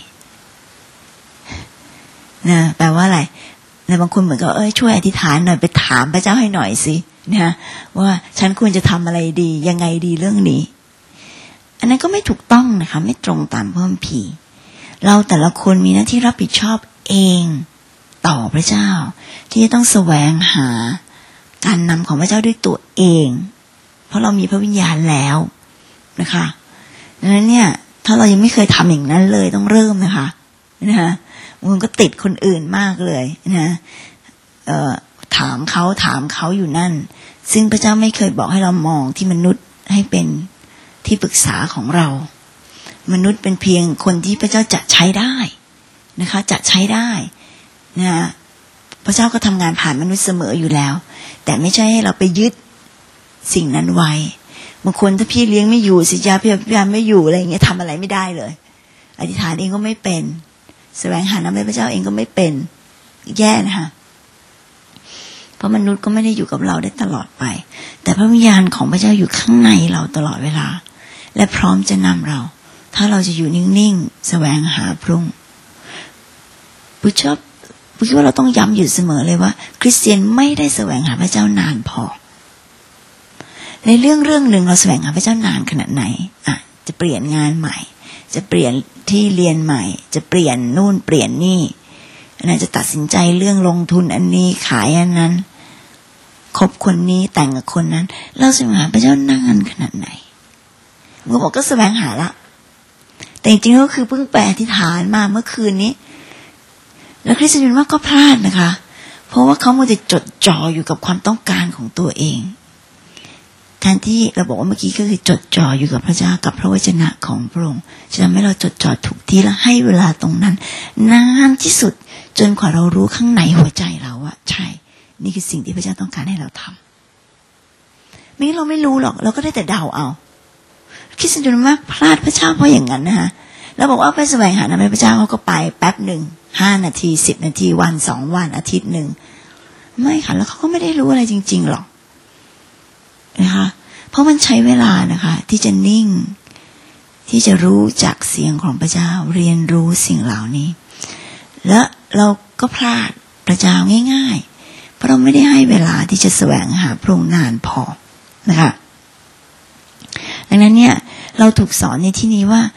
นะแปลว่าอะไรนะบางคนเหมือนกับช่วยอธิษฐานหน่อยไปถามพระเจ้าให้หน่อยสินะว่าฉันควรจะทำอะไรดียังไงดีเรื่องนี้อันนั้นก็ไม่ถูกต้องนะคะไม่ตรงตามพระคัมภีร์เราแต่ละคนมีหน้าที่รับผิดชอบเองต่อพระเจ้าที่จะต้องแสวงหาการนำของพระเจ้าด้วยตัวเองเพราะเรามีพระวิญญาณแล้วนะคะดังนั้นเนี่ยถ้าเรายังไม่เคยทำอย่างนั้นเลยต้องเริ่มนะคะมันก็ติดคนอื่นมากเลยนะถามเขาอยู่นั่นซึ่งพระเจ้าไม่เคยบอกให้เรามองที่มนุษย์ให้เป็นที่ปรึกษาของเรามนุษย์เป็นเพียงคนที่พระเจ้าจะใช้ได้นะคะจะใช้ได้นะพระเจ้าก็ทำงานผ่านมนุษย์เสมออยู่แล้วแต่ไม่ใช่ให้เราไปยึดสิ่งนั้นไว้บางคนถ้าพี่เลี้ยงไม่อยู่ศิษยาพี่ยามไม่อยู่อะไรอย่างเงี้ยทำอะไรไม่ได้เลยอธิษฐานเองก็ไม่เป็นแสวงหาน้ำพระเจ้าเองก็ไม่เป็นแย่นะคะเพราะมนุษย์ก็ไม่ได้อยู่กับเราได้ตลอดไปแต่พระวิญญาณของพระเจ้าอยู่ข้างในเราตลอดเวลาและพร้อมจะนำเราถ้าเราจะอยู่นิ่งๆแสวงหาพระองค์ผู้ชอบผู้คิดว่าเราต้องย้ำอยู่เสมอเลยว่าคริสเตียนไม่ได้แสวงหาพระเจ้านานพอในเรื่องหนึ่งเราแสวงหาพระเจ้านานขนาดไหนจะเปลี่ยนงานใหม่จะเปลี่ยนที่เรียนใหม่จะเปลี่ยนนู่นเปลี่ยนนี่จะตัดสินใจเรื่องลงทุนอันนี้ขายอันนั้นคบคนนี้แต่งกับคนนั้นเราแสวงหาพระเจ้านานขนาดไหนเมื่อบอกก็แสวงหาละแต่จริงๆก็คือเพิ่งไปอธิษฐานมาเมื่อคืนนี้แล้วคริสเตียนว่าก็พลาดนะคะเพราะว่าเขามัวแต่จดจ่ออยู่กับความต้องการของตัวเองแทนที่เราบอกว่าเมื่อกี้ก็คือจดจ่ออยู่กับพระเจ้ากับพระวจนะของพระองค์จะทำให้เราจดจ่อถูกที่และให้เวลาตรงนั้นนานที่สุดจนกว่าเรารู้ข้างในหัวใจเราว่าใช่นี่คือสิ่งที่พระเจ้าต้องการให้เราทำไม่งั้นเราไม่รู้หรอกเราก็ได้แต่เดาเอาคริสเตียนมากพลาดพระเจ้าเพราะอย่างนั้นนะคะแล้วบอกว่าไปแสวงหาน้ำพระเจ้าเขาก็ไปแป๊บหนึ่ง5 นาที10 นาทีวัน2 วันอาทิตย์หนึ่งไม่ค่ะแล้วเขาก็ไม่ได้รู้อะไรจริงๆหรอกนะคะเพราะมันใช้เวลานะคะที่จะนิ่งที่จะรู้จักเสียงของพระเจ้าเรียนรู้สิ่งเหล่านี้และเราก็พลาดพระเจ้าง่ายๆเพราะเราไม่ได้ให้เวลาที่จะแสวงหาพระองค์นานพอนะคะดังนั้นเนี่ยเราถูกสอนในที่นี้ว่า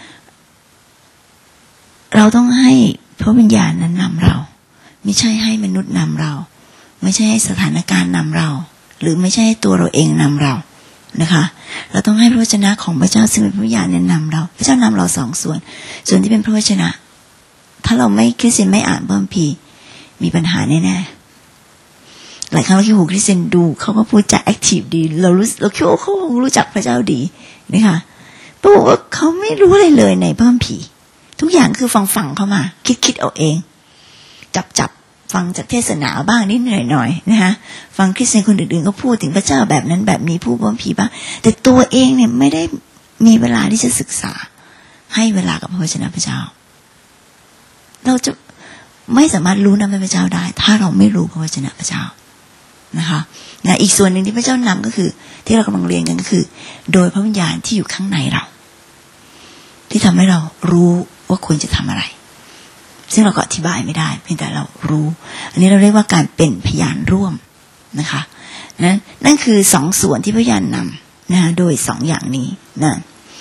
เราต้องให้พระวิญญาณนั้นนำเราไม่ใช่ให้มนุษย์นำเราไม่ใช่ให้สถานการณ์นำเราหรือไม่ใช่ให้ตัวเราเองนำเรานะคะเราต้องให้พระวจนะของพระเจ้าซึ่งเป็นพระวิญญาณนำเราพระเจ้านำเรา2 ส่วนที่เป็นพระวจนะถ้าเราไม่คริสเตียนไม่อ่านพระคัมภีร์มีปัญหาแน่ๆหลายครั้งเราคิดว่าคริสเตียนดูเขาก็พูดจาแอคทีฟดีเราคิดว่าเขาคงรู้จักพระเจ้าดีนะคะปรากฏว่าเขาไม่รู้อะไรเลยในพระคัมภีร์ทุกอย่างคือฟังเข้ามาคิดเอาเองจับฟังจากเทศนาบ้างนิดหน่อยนะคะฟังคริสเตียนคนอื่นๆก็พูดถึงพระเจ้าแบบนั้นแบบนี้พูดพระคัมภีร์บ้างแต่ตัวเองเนี่ยไม่ได้มีเวลาที่จะศึกษาให้เวลากับพระวจนะพระเจ้าเราจะไม่สามารถรู้นำพระเจ้าได้ถ้าเราไม่รู้พระวจนะพระเจ้านะคะอีกส่วนหนึ่งที่พระเจ้านำก็คือที่เรากำลังเรียนกันก็คือโดยพระวิญญาณที่อยู่ข้างในเราที่ทำให้เรารู้ว่าควรจะทำอะไรซึ่งเราก็อธิบายไม่ได้เพียงแต่เรารู้อันนี้เราเรียกว่าการเป็นพยานร่วมนะคะนั่นคือ2 ส่วนที่พระวิญญาณนำนะโดย2 อย่างนี้นะ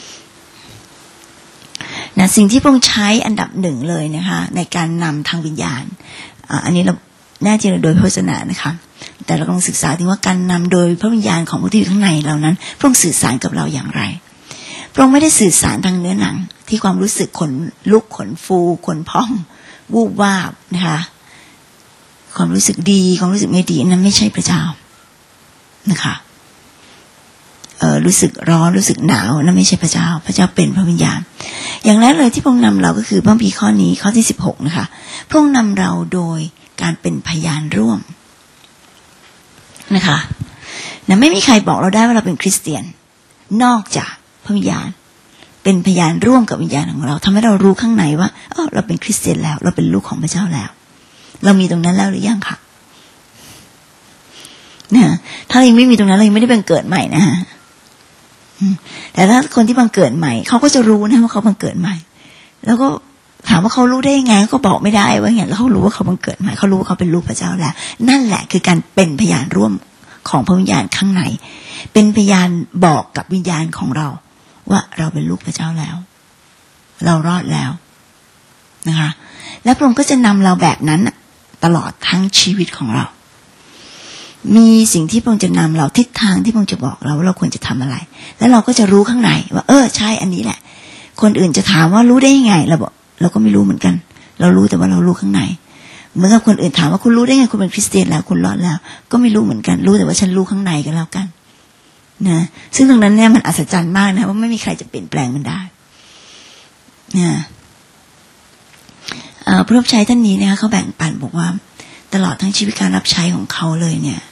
สิ่งที่พระองค์ใช้อันดับ1เลยนะคะในการนำทางวิญญาณอันนี้เราแน่จริงโดยพระวจนะนะคะแต่เรากำลังศึกษาถึงว่าการนำโดยพระวิญญาณของพระที่อยู่ข้างในเรานั้นพระองค์สื่อสารกับเราอย่างไรพระองค์ไม่ได้สื่อสารทางเนื้อหนังที่ความรู้สึกขนลุกขนฟูขนพองวูบวาบนะคะความรู้สึกดีความรู้สึกไม่ดีนั้นไม่ใช่พระเจ้านะคะรู้สึกร้อนรู้สึกหนาวนั่นไม่ใช่พระเจ้าพระเจ้าเป็นพระวิญญาณอย่างแรกเลยที่พระองค์นำเราก็คือพระคัมภีร์ข้อนี้ข้อที่16นะคะพระองค์นำเราโดยการเป็นพยานร่วมนะคะไม่มีใครบอกเราได้ว่าเราเป็นคริสเตียนนอกจากพระวิญญาณเป็นพยานร่วมกับวิญญาณของเราทำให้เรารู้ข้างในว่าเราเป็นคริสเตียนแล้วเราเป็นลูกของพระเจ้าแล้วเรามีตรงนั้นแล้วหรือยังคะถ้ายังไม่มีตรงนั้นเรายังไม่ได้เป็นเกิดใหม่นะฮะแต่ถ้าคนที่บังเกิดใหม่เขาก็จะรู้นะว่าเขาบังเกิดใหม่แล้วก็ถามว่าเขารู้ได้ยังไงก็บอกไม่ได้ว่าอย่างแล้วเขารู้ว่าเขาบังเกิดใหม่เขารู้ว่าเขาเป็นลูกพระเจ้าแล้วนั่นแหละคือการเป็นพยานร่วมของพระวิญญาณข้างในเป็นพยานบอกกับวิญญาณของเราว่าเราเป็นลูกพระเจ้าแล้วเรารอดแล้วนะคะแล้วพระองค์ก็จะนำเราแบบนั้นตลอดทั้งชีวิตของเรามีสิ่งที่พระองค์จะนำเราทิศทางที่พระองค์จะบอกเราว่าเราควรจะทำอะไรแล้วเราก็จะรู้ข้างในว่าใช่อันนี้แหละคนอื่นจะถามว่ารู้ได้ยังไงเราบอกเราก็ไม่รู้เหมือนกันเรารู้แต่ว่าเรารู้ข้างในเหมือนกับคนอื่นถามว่าคุณรู้ได้ไงคุณเป็นคริสเตียนแล้วคุณรอดแล้วก็ไม่รู้เหมือนกันรู้แต่ว่าฉันรู้ข้างในก็แล้วกันนะซึ่งตรงนั้นเนี่ยมันอัศจรรย์มากนะว่าไม่มีใครจะเปลี่ยนแปลงมันได้นะผู้รับใช้ท่านนี้นะคะเขาแบ่งปันบอกว่าตลอดทั้งชีวิตการรับใช้ของเขาเลยเนี่ย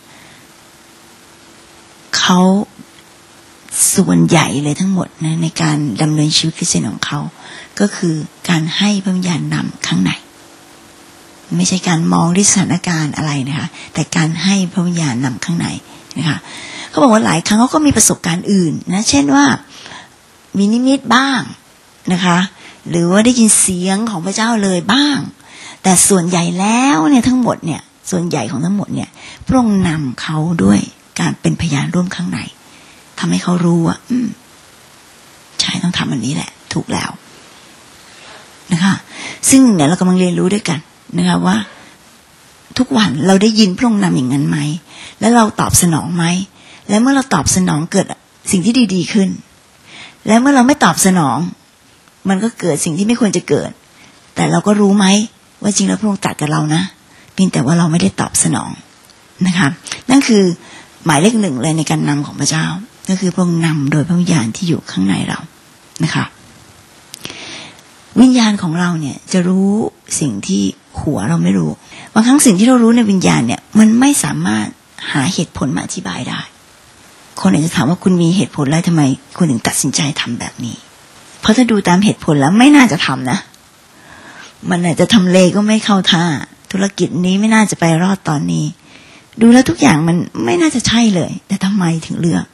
เขาส่วนใหญ่เลยทั้งหมดนะในการดำเนินชีวิตคริสเตียนของเขาก็คือการให้พระวิญญาณนำข้างในไม่ใช่การมองที่สถานการณ์อะไรนะคะแต่การให้พระวิญญาณนำข้างในนะคะเขาบอกว่าหลายครั้งเขาก็มีประสบการณ์อื่นนะเช่นว่ามีนิมิตบ้างนะคะหรือว่าได้ยินเสียงของพระเจ้าเลยบ้างแต่ส่วนใหญ่แล้วเนี่ยทั้งหมดเนี่ยส่วนใหญ่ของทั้งหมดเนี่ยพระองค์นำเขาด้วยการเป็นพยานร่วมข้างในทำให้เขารู้ว่าใช่ต้องทำอันนี้แหละถูกแล้วนะคะซึ่งเนี่ยเรากำลังเรียนรู้ด้วยกันนะคะว่าทุกวันเราได้ยินพระองค์นำอย่างนั้นไหมแล้วเราตอบสนองไหมแล้วเมื่อเราตอบสนองเกิดสิ่งที่ดีๆขึ้นแล้วเมื่อเราไม่ตอบสนองมันก็เกิดสิ่งที่ไม่ควรจะเกิดแต่เราก็รู้ไหมว่าจริงแล้วพระองค์ตรัสกับเรานะเพียงแต่ว่าเราไม่ได้ตอบสนองนะคะนั่นคือหมายเลขหนึ่งเลยในการนำของพระเจ้าก็คือพระองค์นำโดยพระวิญญาณที่อยู่ข้างในเรานะคะวิญญาณของเราเนี่ยจะรู้สิ่งที่หัวเราไม่รู้บางครั้งสิ่งที่เรารู้ในวิญญาณเนี่ยมันไม่สามารถหาเหตุผลมาอธิบายได้คนอาจจะถามว่าคุณมีเหตุผลอะไรทำไมคุณถึงตัดสินใจทำแบบนี้เพราะถ้าดูตามเหตุผลแล้วไม่น่าจะทำนะมันอาจจะทำเลก็ไม่เข้าท่าธุรกิจนี้ไม่น่าจะไปรอดตอนนี้ดูแล้วทุกอย่างมันไม่น่าจะใช่เลยแต่ทำไมถึงเลือก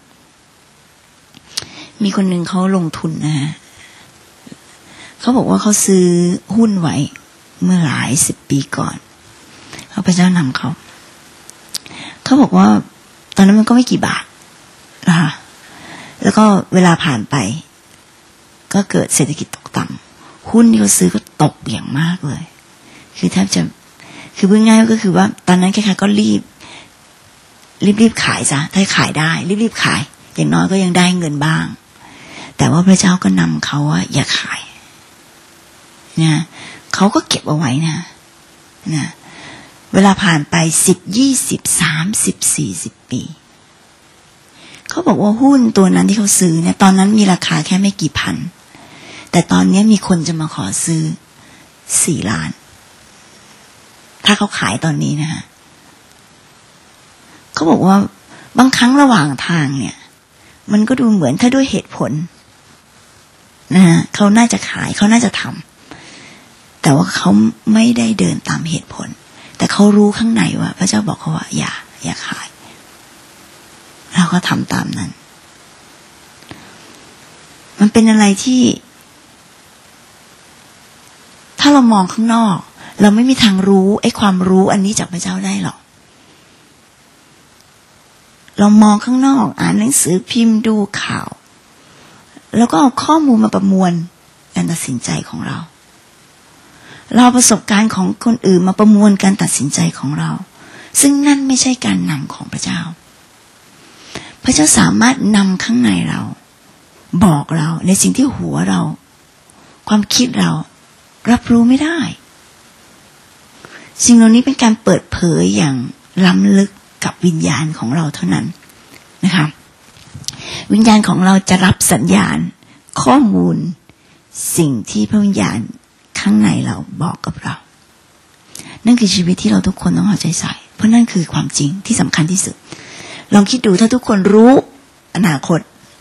มีคนหนึ่งเขาลงทุนนะฮะเขาบอกว่าเขาซื้อหุ้นไว้เมื่อหลาย10 ปีก่อนเขาพระเจ้านำเขาบอกว่าตอนนั้นมันก็ไม่กี่บาทนะคะแล้วก็เวลาผ่านไปก็เกิดเศรษฐกิจตกต่ำหุ้นที่เขาซื้อก็ตกอย่างมากเลยคือแทบจะคือพูดง่ายก็คือว่าตอนนั้นแค่ก็รีบขายซะถ้าขายได้รีบขายอย่างน้อยก็ยังได้เงินบ้างแต่ว่าพระเจ้าก็นำเขาว่าอย่าขายนะเขาก็เก็บเอาไว้นะเวลาผ่านไป10 20 30 40 ปีเขาบอกว่าหุ้นตัวนั้นที่เขาซื้อเนี่ยตอนนั้นมีราคาแค่ไม่กี่พันแต่ตอนนี้มีคนจะมาขอซื้อ4 ล้านถ้าเขาขายตอนนี้นะฮะเขาบอกว่าบางครั้งระหว่างทางเนี่ยมันก็ดูเหมือนถ้าด้วยเหตุผลนะฮะเขาน่าจะขายเขาน่าจะทำแต่ว่าเขาไม่ได้เดินตามเหตุผลแต่เขารู้ข้างในว่าพระเจ้าบอกเขาว่าอย่าขายเราก็ทำตามนั้นมันเป็นอะไรที่ถ้าเรามองข้างนอกเราไม่มีทางรู้ไอ้ความรู้อันนี้จากพระเจ้าได้หรอกเรามองข้างนอกอ่านหนังสือพิมพ์ดูข่าวแล้วก็เอาข้อมูลมาประมวลการตัดสินใจของเราประสบการณ์ของคนอื่นมาประมวลการตัดสินใจของเราซึ่งนั่นไม่ใช่การนำของพระเจ้าพระเจ้าสามารถนำข้างในเราบอกเราในสิ่งที่หัวเราความคิดเรารับรู้ไม่ได้สิ่งเหล่านี้เป็นการเปิดเผยอย่างล้ำลึกกับวิญญาณของเราเท่านั้นนะคะวิญญาณของเราจะรับสัญญาณข้อมูลสิ่งที่พระวิญญาณข้างในเราบอกกับเรานั่นคือชีวิตที่เราทุกคนต้องเอาใจใส่เพราะนั่นคือความจริงที่สำคัญที่สุดลองคิดดูถ้าทุกคนรู้อนาคต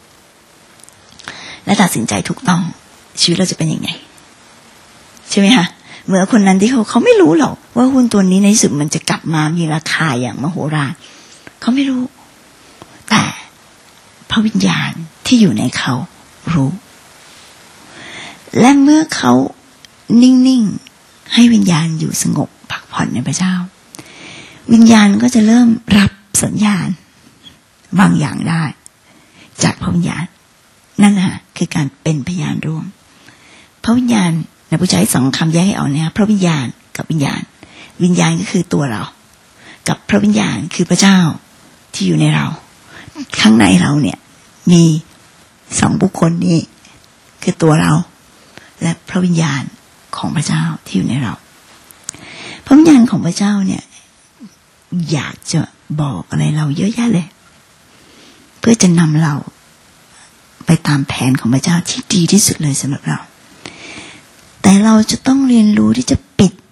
และตัดสินใจถูกต้องชีวิตเราจะเป็นยังไงใช่ไหมคะเหมือนคนนั้นที่เขาไม่รู้หรอกว่าหุ้นตัวนี้ในที่สุดมันจะกลับมามีราคาอย่างมโหฬารเขาไม่รู้แต่พพระวิญญาณที่อยู่ในเขารู้และเมื่อเขานิ่งๆให้วิญญาณอยู่สงบพักผ่อนในพระเจ้าวิญญาณก็จะเริ่มรับสัญญาณบางอย่างได้จากพระวิญญาณนั่นแหละคือการเป็นพยานร่วมพระวิญญาณในผู้ใช้สองคำแยกให้ออกเนี่ยพระวิญญาณกับวิญญาณวิญญาณก็คือตัวเรากับพระวิญญาณคือพระเจ้าที่อยู่ในเราข้างในเราเนี่ยมีสองบุคคลนี้คือตัวเราและพระวิญญาณของพระเจ้าที่อยู่ในเราพระวิญญาณของพระเจ้าเนี่ยอยากจะบอกอะไรเราเยอะแยะเลยเพื่อจะนำเราไปตามแผนของพระเจ้าที่ดีที่สุดเลยสำหรับเราแต่เราจะต้องเรียนรู้ที่จะปิด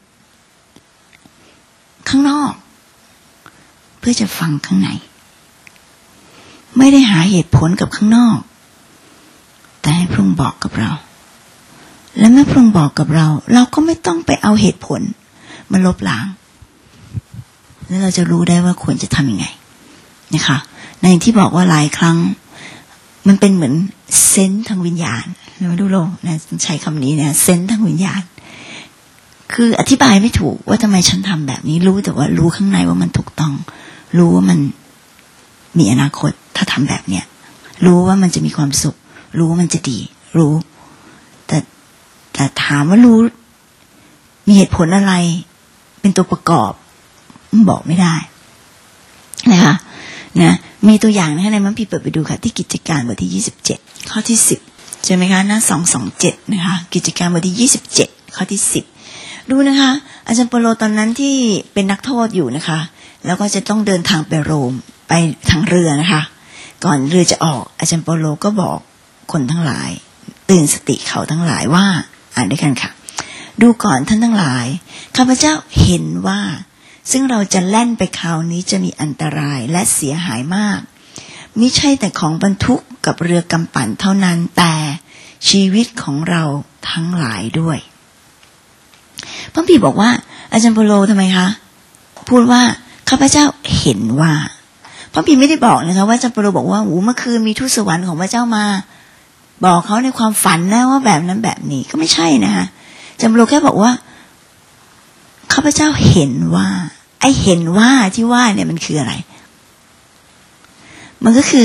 ข้างนอกเพื่อจะฟังข้างในไม่ได้หาเหตุผลกับข้างนอกแต่ให้พระองค์บอกกับเราและเมื่อพระองค์บอกกับเราเราก็ไม่ต้องไปเอาเหตุผลมาลบล้างแล้วเราจะรู้ได้ว่าควรจะทำยังไงนะคะในที่บอกว่าหลายครั้งมันเป็นเหมือนเซนส์ทางวิญญาณเราดูโลนะใช้คำนี้นะเซนส์ทางวิญญาณคืออธิบายไม่ถูกว่าทำไมฉันทำแบบนี้รู้แต่ว่ารู้ข้างในว่ามันถูกต้องรู้ว่ามันมีอนาคตถ้าทำแบบเนี้ยรู้ว่ามันจะมีความสุขรู้ว่ามันจะดีรู้แต่ถามว่ารู้มีเหตุผลอะไรเป็นตัวประกอบบอกไม่ได้นะคะนะมีตัวอย่างนะคะในมัมพีเปิดไปดูค่ะที่กิจการบทที่27ข้อที่10ใช่ไหมคะหน้า227นะคะกิจการบทที่27ข้อที่10ดูนะคะอาจารย์เปโลตอนนั้นที่เป็นนักโทษอยู่นะคะแล้วก็จะต้องเดินทางไปโรมไปทางเรือนะคะก่อนเรือจะออกอาจารย์เปโลก็บอกคนทั้งหลายเตือนสติเขาทั้งหลายว่าอ่านด้วยกันค่ะดูก่อนท่านทั้งหลายข้าพเจ้าเห็นว่าซึ่งเราจะแล่นไปคราวนี้จะมีอันตรายและเสียหายมากมิใช่แต่ของบรรทุกกับเรือกำปั่นเท่านั้นแต่ชีวิตของเราทั้งหลายด้วยพระพี่บอกว่าอาจารย์เปโลทำไมคะพูดว่าข้าพเจ้าเห็นว่าพระพี่ไม่ได้บอกนะคะว่าอาจารย์เปโลบอกว่าเมื่อคืนมีทูตสวรรค์ของพระเจ้ามาบอกเขาในความฝันนะว่าแบบนั้นแบบนี้ก็ไม่ใช่นะคะอาจารย์เปโลแค่บอกว่าข้าพเจ้าเห็นว่าไอ้เห็นว่าที่ว่าเนี่ยมันคืออะไรมันก็คือ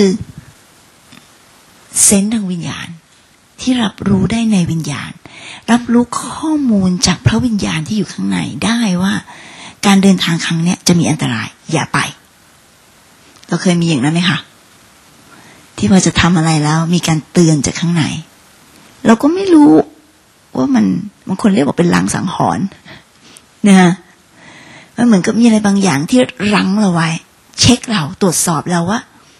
เซนส์ทางวิญญาณที่รับรู้ได้ในวิญญาณรับรู้ข้อมูลจากพระวิญญาณที่อยู่ข้างในได้ว่าการเดินทางครั้งเนี้ยจะมีอันตรายอย่าไปเราเคยมีอย่างนั้นไหมคะที่พอจะทำอะไรแล้วมีการเตือนจากข้างในเราก็ไม่รู้ว่ามันบางคนเรียกว่าเป็นลางสังหรณ์นะมันเหมือนกับมีอะไรบางอย่างที่รั้งเราไว้เช็คเราตรวจสอบเราว่า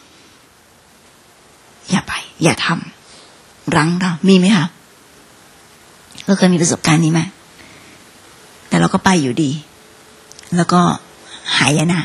อย่าไปอย่าทำรั้งเรามีไหมคะเราเคยมีประสบการณ์นี้ไหมแต่เราก็ไปอยู่ดีแล้วก็หายนะ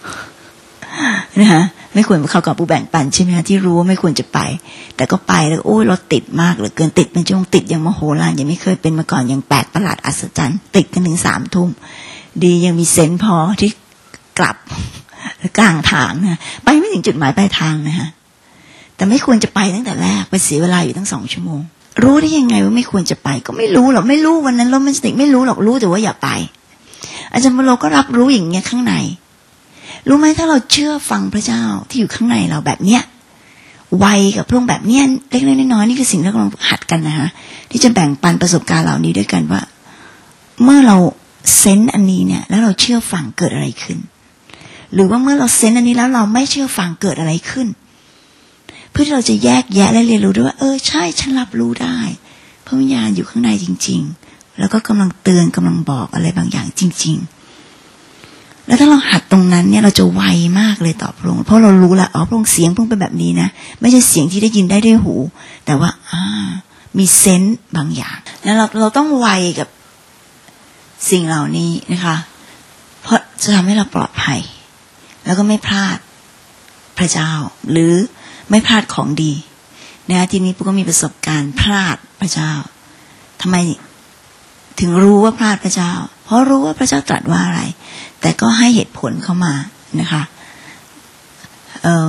นะคะไม่ควรเข้ากับผู้แบ่งปันใช่ไหมคะที่รู้ว่าไม่ควรจะไปแต่ก็ไปแล้วโอ้ยรถติดมากเหลือเกินติดเป็นช่วงติดอย่างมโหฬารยังไม่เคยเป็นมาก่อนอย่างแปลกประหลาดอัศจรรย์ติดกันถึง3 ทุ่มดียังมีเซนส์พอที่กลับกลางทางนะไปไม่ถึงจุดหมายปลายทางนะคะแต่ไม่ควรจะไปตั้งแต่แรกไปเสียเวลาอยู่ตั้ง2 ชั่วโมงรู้ได้ยังไงว่าไม่ควรจะไปก็ไม่รู้หรอกไม่รู้วันนั้นโรแมนติกไม่รู้หรอกรู้แต่ว่าอย่าไปอาจารย์เปโลก็รับรู้อย่างเงี้ยข้างในรู้ไหมถ้าเราเชื่อฟังพระเจ้าที่อยู่ข้างในเราแบบเนี้ยไวกับพระองค์แบบเนี้ยเล็กๆน้อยๆนี่คือสิ่งที่เรากำลังหัดกันนะคะที่จะแบ่งปันประสบการณ์เหล่านี้ด้วยกันว่าเมื่อเราเซนส์อันนี้เนี่ยแล้วเราเชื่อฟังเกิดอะไรขึ้นหรือว่าเมื่อเราเซนส์อันนี้แล้วเราไม่เชื่อฟังเกิดอะไรขึ้นเพื่อที่เราจะแยกแยะและเรียนรู้ด้วยว่าใช่ฉันรับรู้ได้พระวิญญาณอยู่ข้างในจริงๆแล้วก็กำลังเตือนกำลังบอกอะไรบางอย่างจริงๆแล้วถ้าเราหัดตรงนั้นเนี่ยเราจะไวมากเลยต่อพระองค์เพราะเรารู้ละพระองค์เสียงพระองค์เป็นแบบนี้นะไม่ใช่เสียงที่ได้ยินได้ด้วยหูแต่ว่ามีเซนส์บางอย่างแล้วเราต้องไวกับสิ่งเหล่านี้นะคะเพราะจะทำให้เราปลอดภัยแล้วก็ไม่พลาดพระเจ้าหรือไม่พลาดของดีนะทีนี้ปุ๊กก็มีประสบการณ์พลาดพระเจ้าทำไมถึงรู้ว่าพลาดพระเจ้าเพราะรู้ว่าพระเจ้าตรัสว่าอะไรแต่ก็ให้เหตุผลเข้ามานะคะ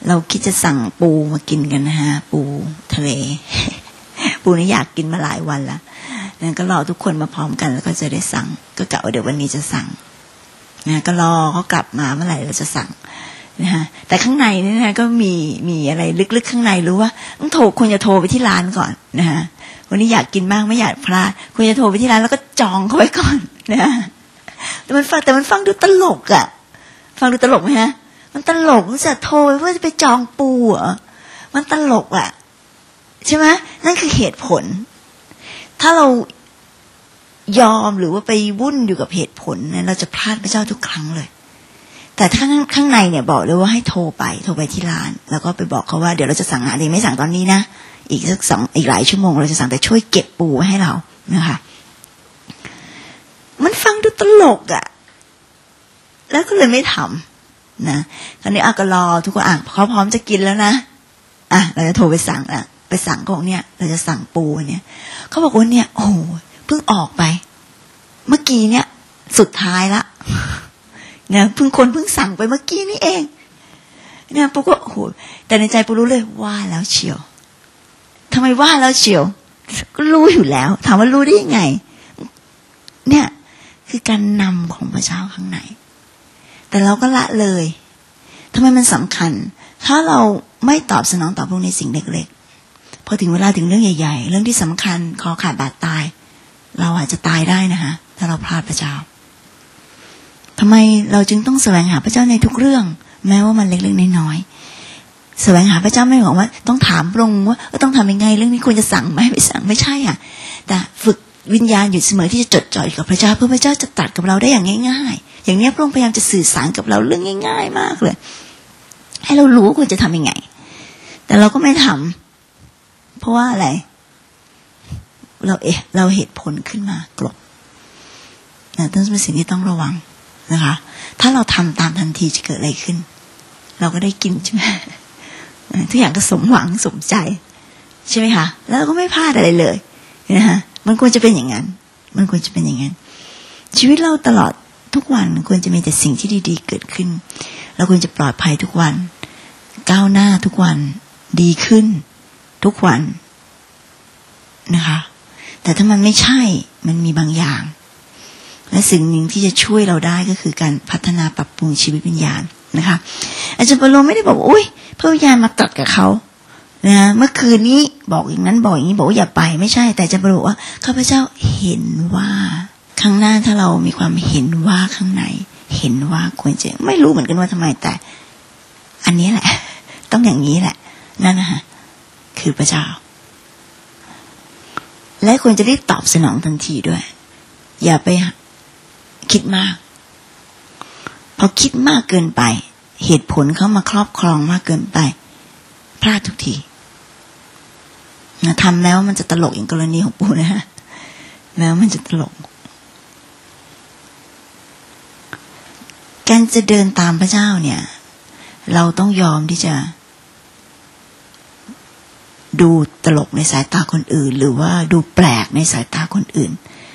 เราคิดจะสั่งปูมากินกันนะฮะปูทะเล ปูนี่อยากกินมาหลายวันแล้วนั่นก็รอทุกคนมาพร้อมกันแล้วก็จะได้สั่งก็กะว่าเดี๋ยววันนี้จะสั่งนะก็รอเขากลับมาเมื่อไหร่เราจะสั่งนะฮะแต่ข้างในนี่นะก็มีอะไรลึกๆข้างในรู้ว่าต้องโทรควรจะโทรไปที่ร้านก่อนนะฮะวันนี้อยากกินมากไม่อยากพลาดควรจะโทรไปที่ร้านแล้วก็จองเขาไว้ก่อนนะแต่มันฟังดูตลกอ่ะฟังดูตลกไหมฮะมันตลกจะโทรเพื่อจะไปจองปูเหรอมันตลกอ่ะใช่ไหมนั่นคือเหตุผลถ้าเรายอมหรือว่าไปวุ่นอยู่กับเหตุผลเนี่ยเราจะพลาดพระเจ้าทุกครั้งเลยแต่ถ้าข้างในเนี่ยบอกเลยว่าให้โทรไปที่ร้านแล้วก็ไปบอกเขาว่าเดี๋ยวเราจะสั่งอาหารไม่สั่งตอนนี้นะอีกหลายชั่วโมงเราจะสั่งแต่ช่วยเก็บปูไว้ให้เรานะคะมันฟังดูตลกอ่ะแล้วก็เลยไม่ทำนะตอนนี้ก็รอทุกคนเขาพร้อมจะกินแล้วนะเราจะโทรไปสั่งไปสั่งของเนี่ยเราจะสั่งปูเนี่ยเขาบอกว่าเนี่ยโอ้เพิ่งออกไปเมื่อกี้เนี่ยสุดท้ายละเนี่ยเพิ่งสั่งไปเมื่อกี้นี่เองเนี่ยปูก็โอ้โหแต่ในใจปูรู้เลยว่าแล้วเชียวทำไมว่าแล้วเชียวก็รู้อยู่แล้วถามว่ารู้ได้ยังไงเนี่ยคือการนำของพระเจ้าข้างในแต่เราก็ละเลยทำไมมันสำคัญถ้าเราไม่ตอบสนองต่อพวกในสิ่งเล็กๆพอถึงเวลาถึงเรื่องใหญ่ๆเรื่องที่สำคัญคอขาดบาดตายเราอาจจะตายได้นะคะถ้าเราพลาดพระเจ้าทำไมเราจึงต้องแสวงหาพระเจ้าในทุกเรื่องแม้ว่ามันเล็กๆน้อยๆแสวงหาพระเจ้าไม่บอกว่าต้องถามพระองค์ว่าต้องทำยังไงเรื่องนี้ควรจะสั่งไหมไม่สั่งไม่ใช่แต่ฝึกวิญญาณอยู่เสมอที่จะจดจ่ออยู่กับพระเจ้าเพื่อพระเจ้าจะตรัสกับเราได้อย่างง่ายๆอย่างนี้พระองค์พยายามจะสื่อสารกับเราเรื่องง่ายๆมากเลยให้เรารู้ว่าควรจะทำยังไงแต่เราก็ไม่ทำเพราะว่าอะไรเราเหตุผลขึ้นมากลบนั่นเป็นสิ่งที่ต้องระวังนะคะถ้าเราทำตามทันทีจะเกิดอะไรขึ้นเราก็ได้กินใช่ไหมทุกอย่างก็สมหวังสมใจใช่ไหมคะแล้วเราก็ไม่พลาดอะไรเลยนะคะมันควรจะเป็นอย่างนั้นมันควรจะเป็นอย่างนั้นชีวิตเราตลอดทุกวันควรจะมีแต่สิ่งที่ดีๆเกิดขึ้นเราควรจะปลอดภัยทุกวันก้าวหน้าทุกวันดีขึ้นทุกวันนะคะแต่ถ้ามันไม่ใช่มันมีบางอย่างและสิ่งหนึ่งที่จะช่วยเราได้ก็คือการพัฒนาปรับปรุงชีวิตวิญญาณนะคะอาจารย์เปโลไม่ได้บอกว่าพระวิญญาณมาตรัสกับเขานะเมื่อคืนนี้บอกอย่างนั้นบอกอย่างนี้บอกว่าอย่าไปไม่ใช่แต่อาจารย์เปโลบอกว่าข้าพเจ้าเห็นว่าข้างหน้าถ้าเรามีความเห็นว่าข้างในเห็นว่าควรจะไม่รู้เหมือนกันว่าทำไมแต่อันนี้แหละต้องอย่างนี้แหละนั่นนะคะคือพระเจ้าและควรจะรีบตอบสนองทันทีด้วยอย่าไปคิดมากพอคิดมากเกินไปเหตุผลเข้ามาครอบครองมากเกินไปพลาดทุกทีทำแล้วมันจะตลกอย่างกรณีของปู่นะฮะแล้วมันจะตลกการจะเดินตามพระเจ้าเนี่ยเราต้องยอมที่จะดูตลกในสายตาคนอื่นหรือว่าดูแปลกในสายตาคนอื่น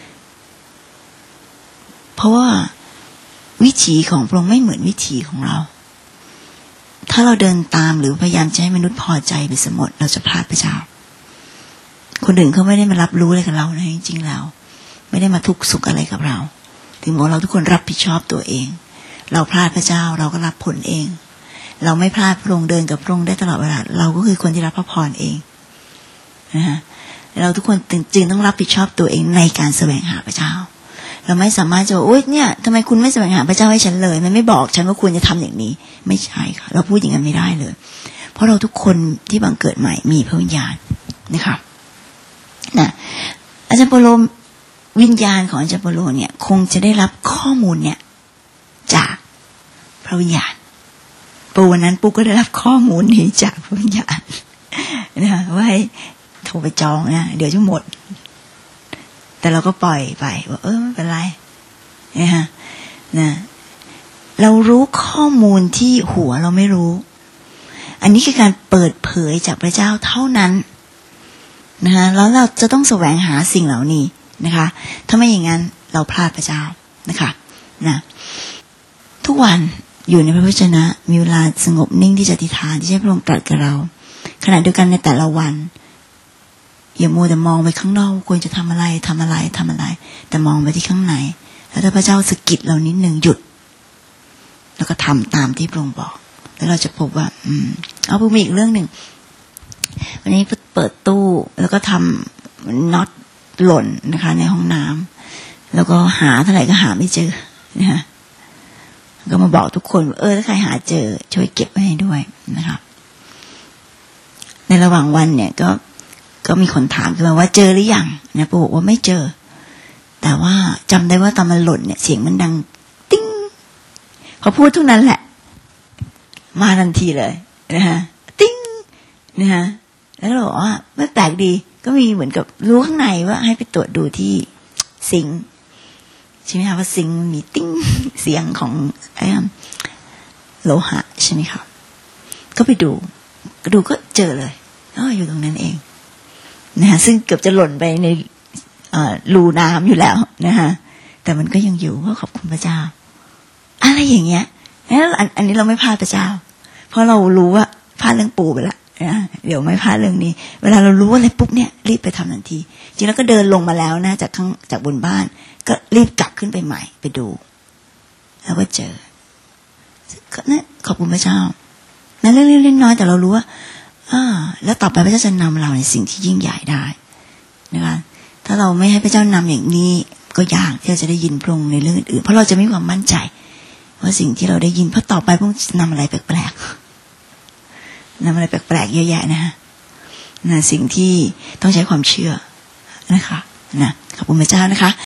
เพราะว่าวิถีของพระองค์ไม่เหมือนวิถีของเราถ้าเราเดินตามหรือพยายามจะให้มนุษย์พอใจไปเสมอเราจะพลาดพระเจ้าคนอื่นเขาไม่ได้มารับรู้อะไรกับเรานะจริงๆแล้วไม่ได้มาทุกข์สุขอะไรกับเราถึงบอกเราทุกคนรับผิดชอบตัวเองเราพลาดพระเจ้าเราก็รับผลเองเราไม่พลาดพระองค์เดินกับพระองค์ได้ตลอดเวลาเราก็คือคนที่รับพระพรเองนะฮะเราทุกคนจึงต้องรับผิดชอบตัวเองในการแสวงหาพระเจ้าเราไม่สามารถจะโอ๊ยเนี่ยทำไมคุณไม่แสวงหาพระเจ้าให้ฉันเลยมันไม่บอกฉันว่าควรจะทำอย่างนี้ไม่ใช่ค่ะเราพูดอย่างนั้นไม่ได้เลยเพราะเราทุกคนที่บังเกิดใหม่มีพระวิญญาณนะคะนะอาจารย์เปโลวิญญาณของอาจารย์เปโลเนี่ยคงจะได้รับข้อมูลเนี่ยจากพระวิญญาณปูวันนั้นปูก็ได้รับข้อมูลนี้จากพระวิญญาณนะว่าให้โทรไปจองนะเดี๋ยวจะหมดแต่เราก็ปล่อยไปว่าไม่เป็นไรนะเรารู้ข้อมูลที่หัวเราไม่รู้อันนี้คือการเปิดเผยจากพระเจ้าเท่านั้นนะคะแล้วเราจะต้องแสวงหาสิ่งเหล่านี้นะคะถ้าไม่อย่างนั้นเราพลาดพระเจ้านะคะนะทุกวันอยู่ในพระวจนะมีเวลาสงบนิ่งที่จะอธิษฐานที่ให้พระองค์ตรัสกับเราขณะเดียวกันในแต่ละวันอย่ามัวแต่มองไปข้างนอกควรจะทำอะไรแต่มองไปที่ข้างในแล้วถ้าพระเจ้าสะกิดเรานิดนึงหยุดแล้วก็ทำตามที่พระองค์บอกแล้วเราจะพบว่าเอาพูดมาอีกเรื่องหนึ่งวันนี้เปิดตู้แล้วก็ทำน็อตหล่นนะคะในห้องน้ำแล้วก็หาเท่าไหร่ก็หาไม่เจอนะคะก็มาบอกทุกคนถ้าใครหาเจอช่วยเก็บไว้ให้ด้วยนะคะในระหว่างวันเนี่ยก็มีคนถามขึ้นมาว่าเจอหรือยังนะปู่บอกว่าไม่เจอแต่ว่าจำได้ว่าตอนมันหล่นเนี่ยเสียงมันดังติ้งพอพูดทุกนั้นแหละมาทันทีเลยนะคะติ้งนะคะแล้วเราบอกว่าไม่แปลกดีก็มีเหมือนกับรู้ข้างในว่าให้ไปตรวจดูที่ซิงค์ใช่ไหมคะว่าซิงค์มีติ้งเสียงของโลหะใช่ไหมคะก็ไปดูก็เจอเลยอยู่ตรงนั้นเองนะคะซึ่งเกือบจะหล่นไปในรูน้ำอยู่แล้วนะคะแต่มันก็ยังอยู่ก็ขอบคุณพระเจ้าอะไรอย่างเงี้ยแล้วอันนี้เราไม่พลาดพระเจ้าเพราะเรารู้ว่าพลาดเรื่องปู่ไปละนะเดี๋ยวไม่พลาดเรื่องนี้เวลาเรารู้อะไรปุ๊บเนี่ยรีบไปทำทันทีจริงแล้วก็เดินลงมาแล้วนะจากบนบ้านก็รีบกลับขึ้นไปใหม่ไปดูแล้วก็เจอก็เนี่ยขอบคุณพระเจ้านั่นเรื่องเล็กน้อยแต่เรารู้ว่าแล้วต่อไปพระเจ้าจะนำเราในสิ่งที่ยิ่งใหญ่ได้นะคะถ้าเราไม่ให้พระเจ้านำอย่างนี้ก็ยากที่เราจะได้ยินพระองค์ในเรื่องอื่นเพราะเราจะไม่มีความมั่นใจว่าสิ่งที่เราได้ยินเพราะต่อไปพระองค์จะนำอะไรแปลกๆนำอะไรแปลกๆเยอะแยะนะสิ่งที่ต้องใช้ความเชื่อนะคะขอบคุณพระเจ้านะคะ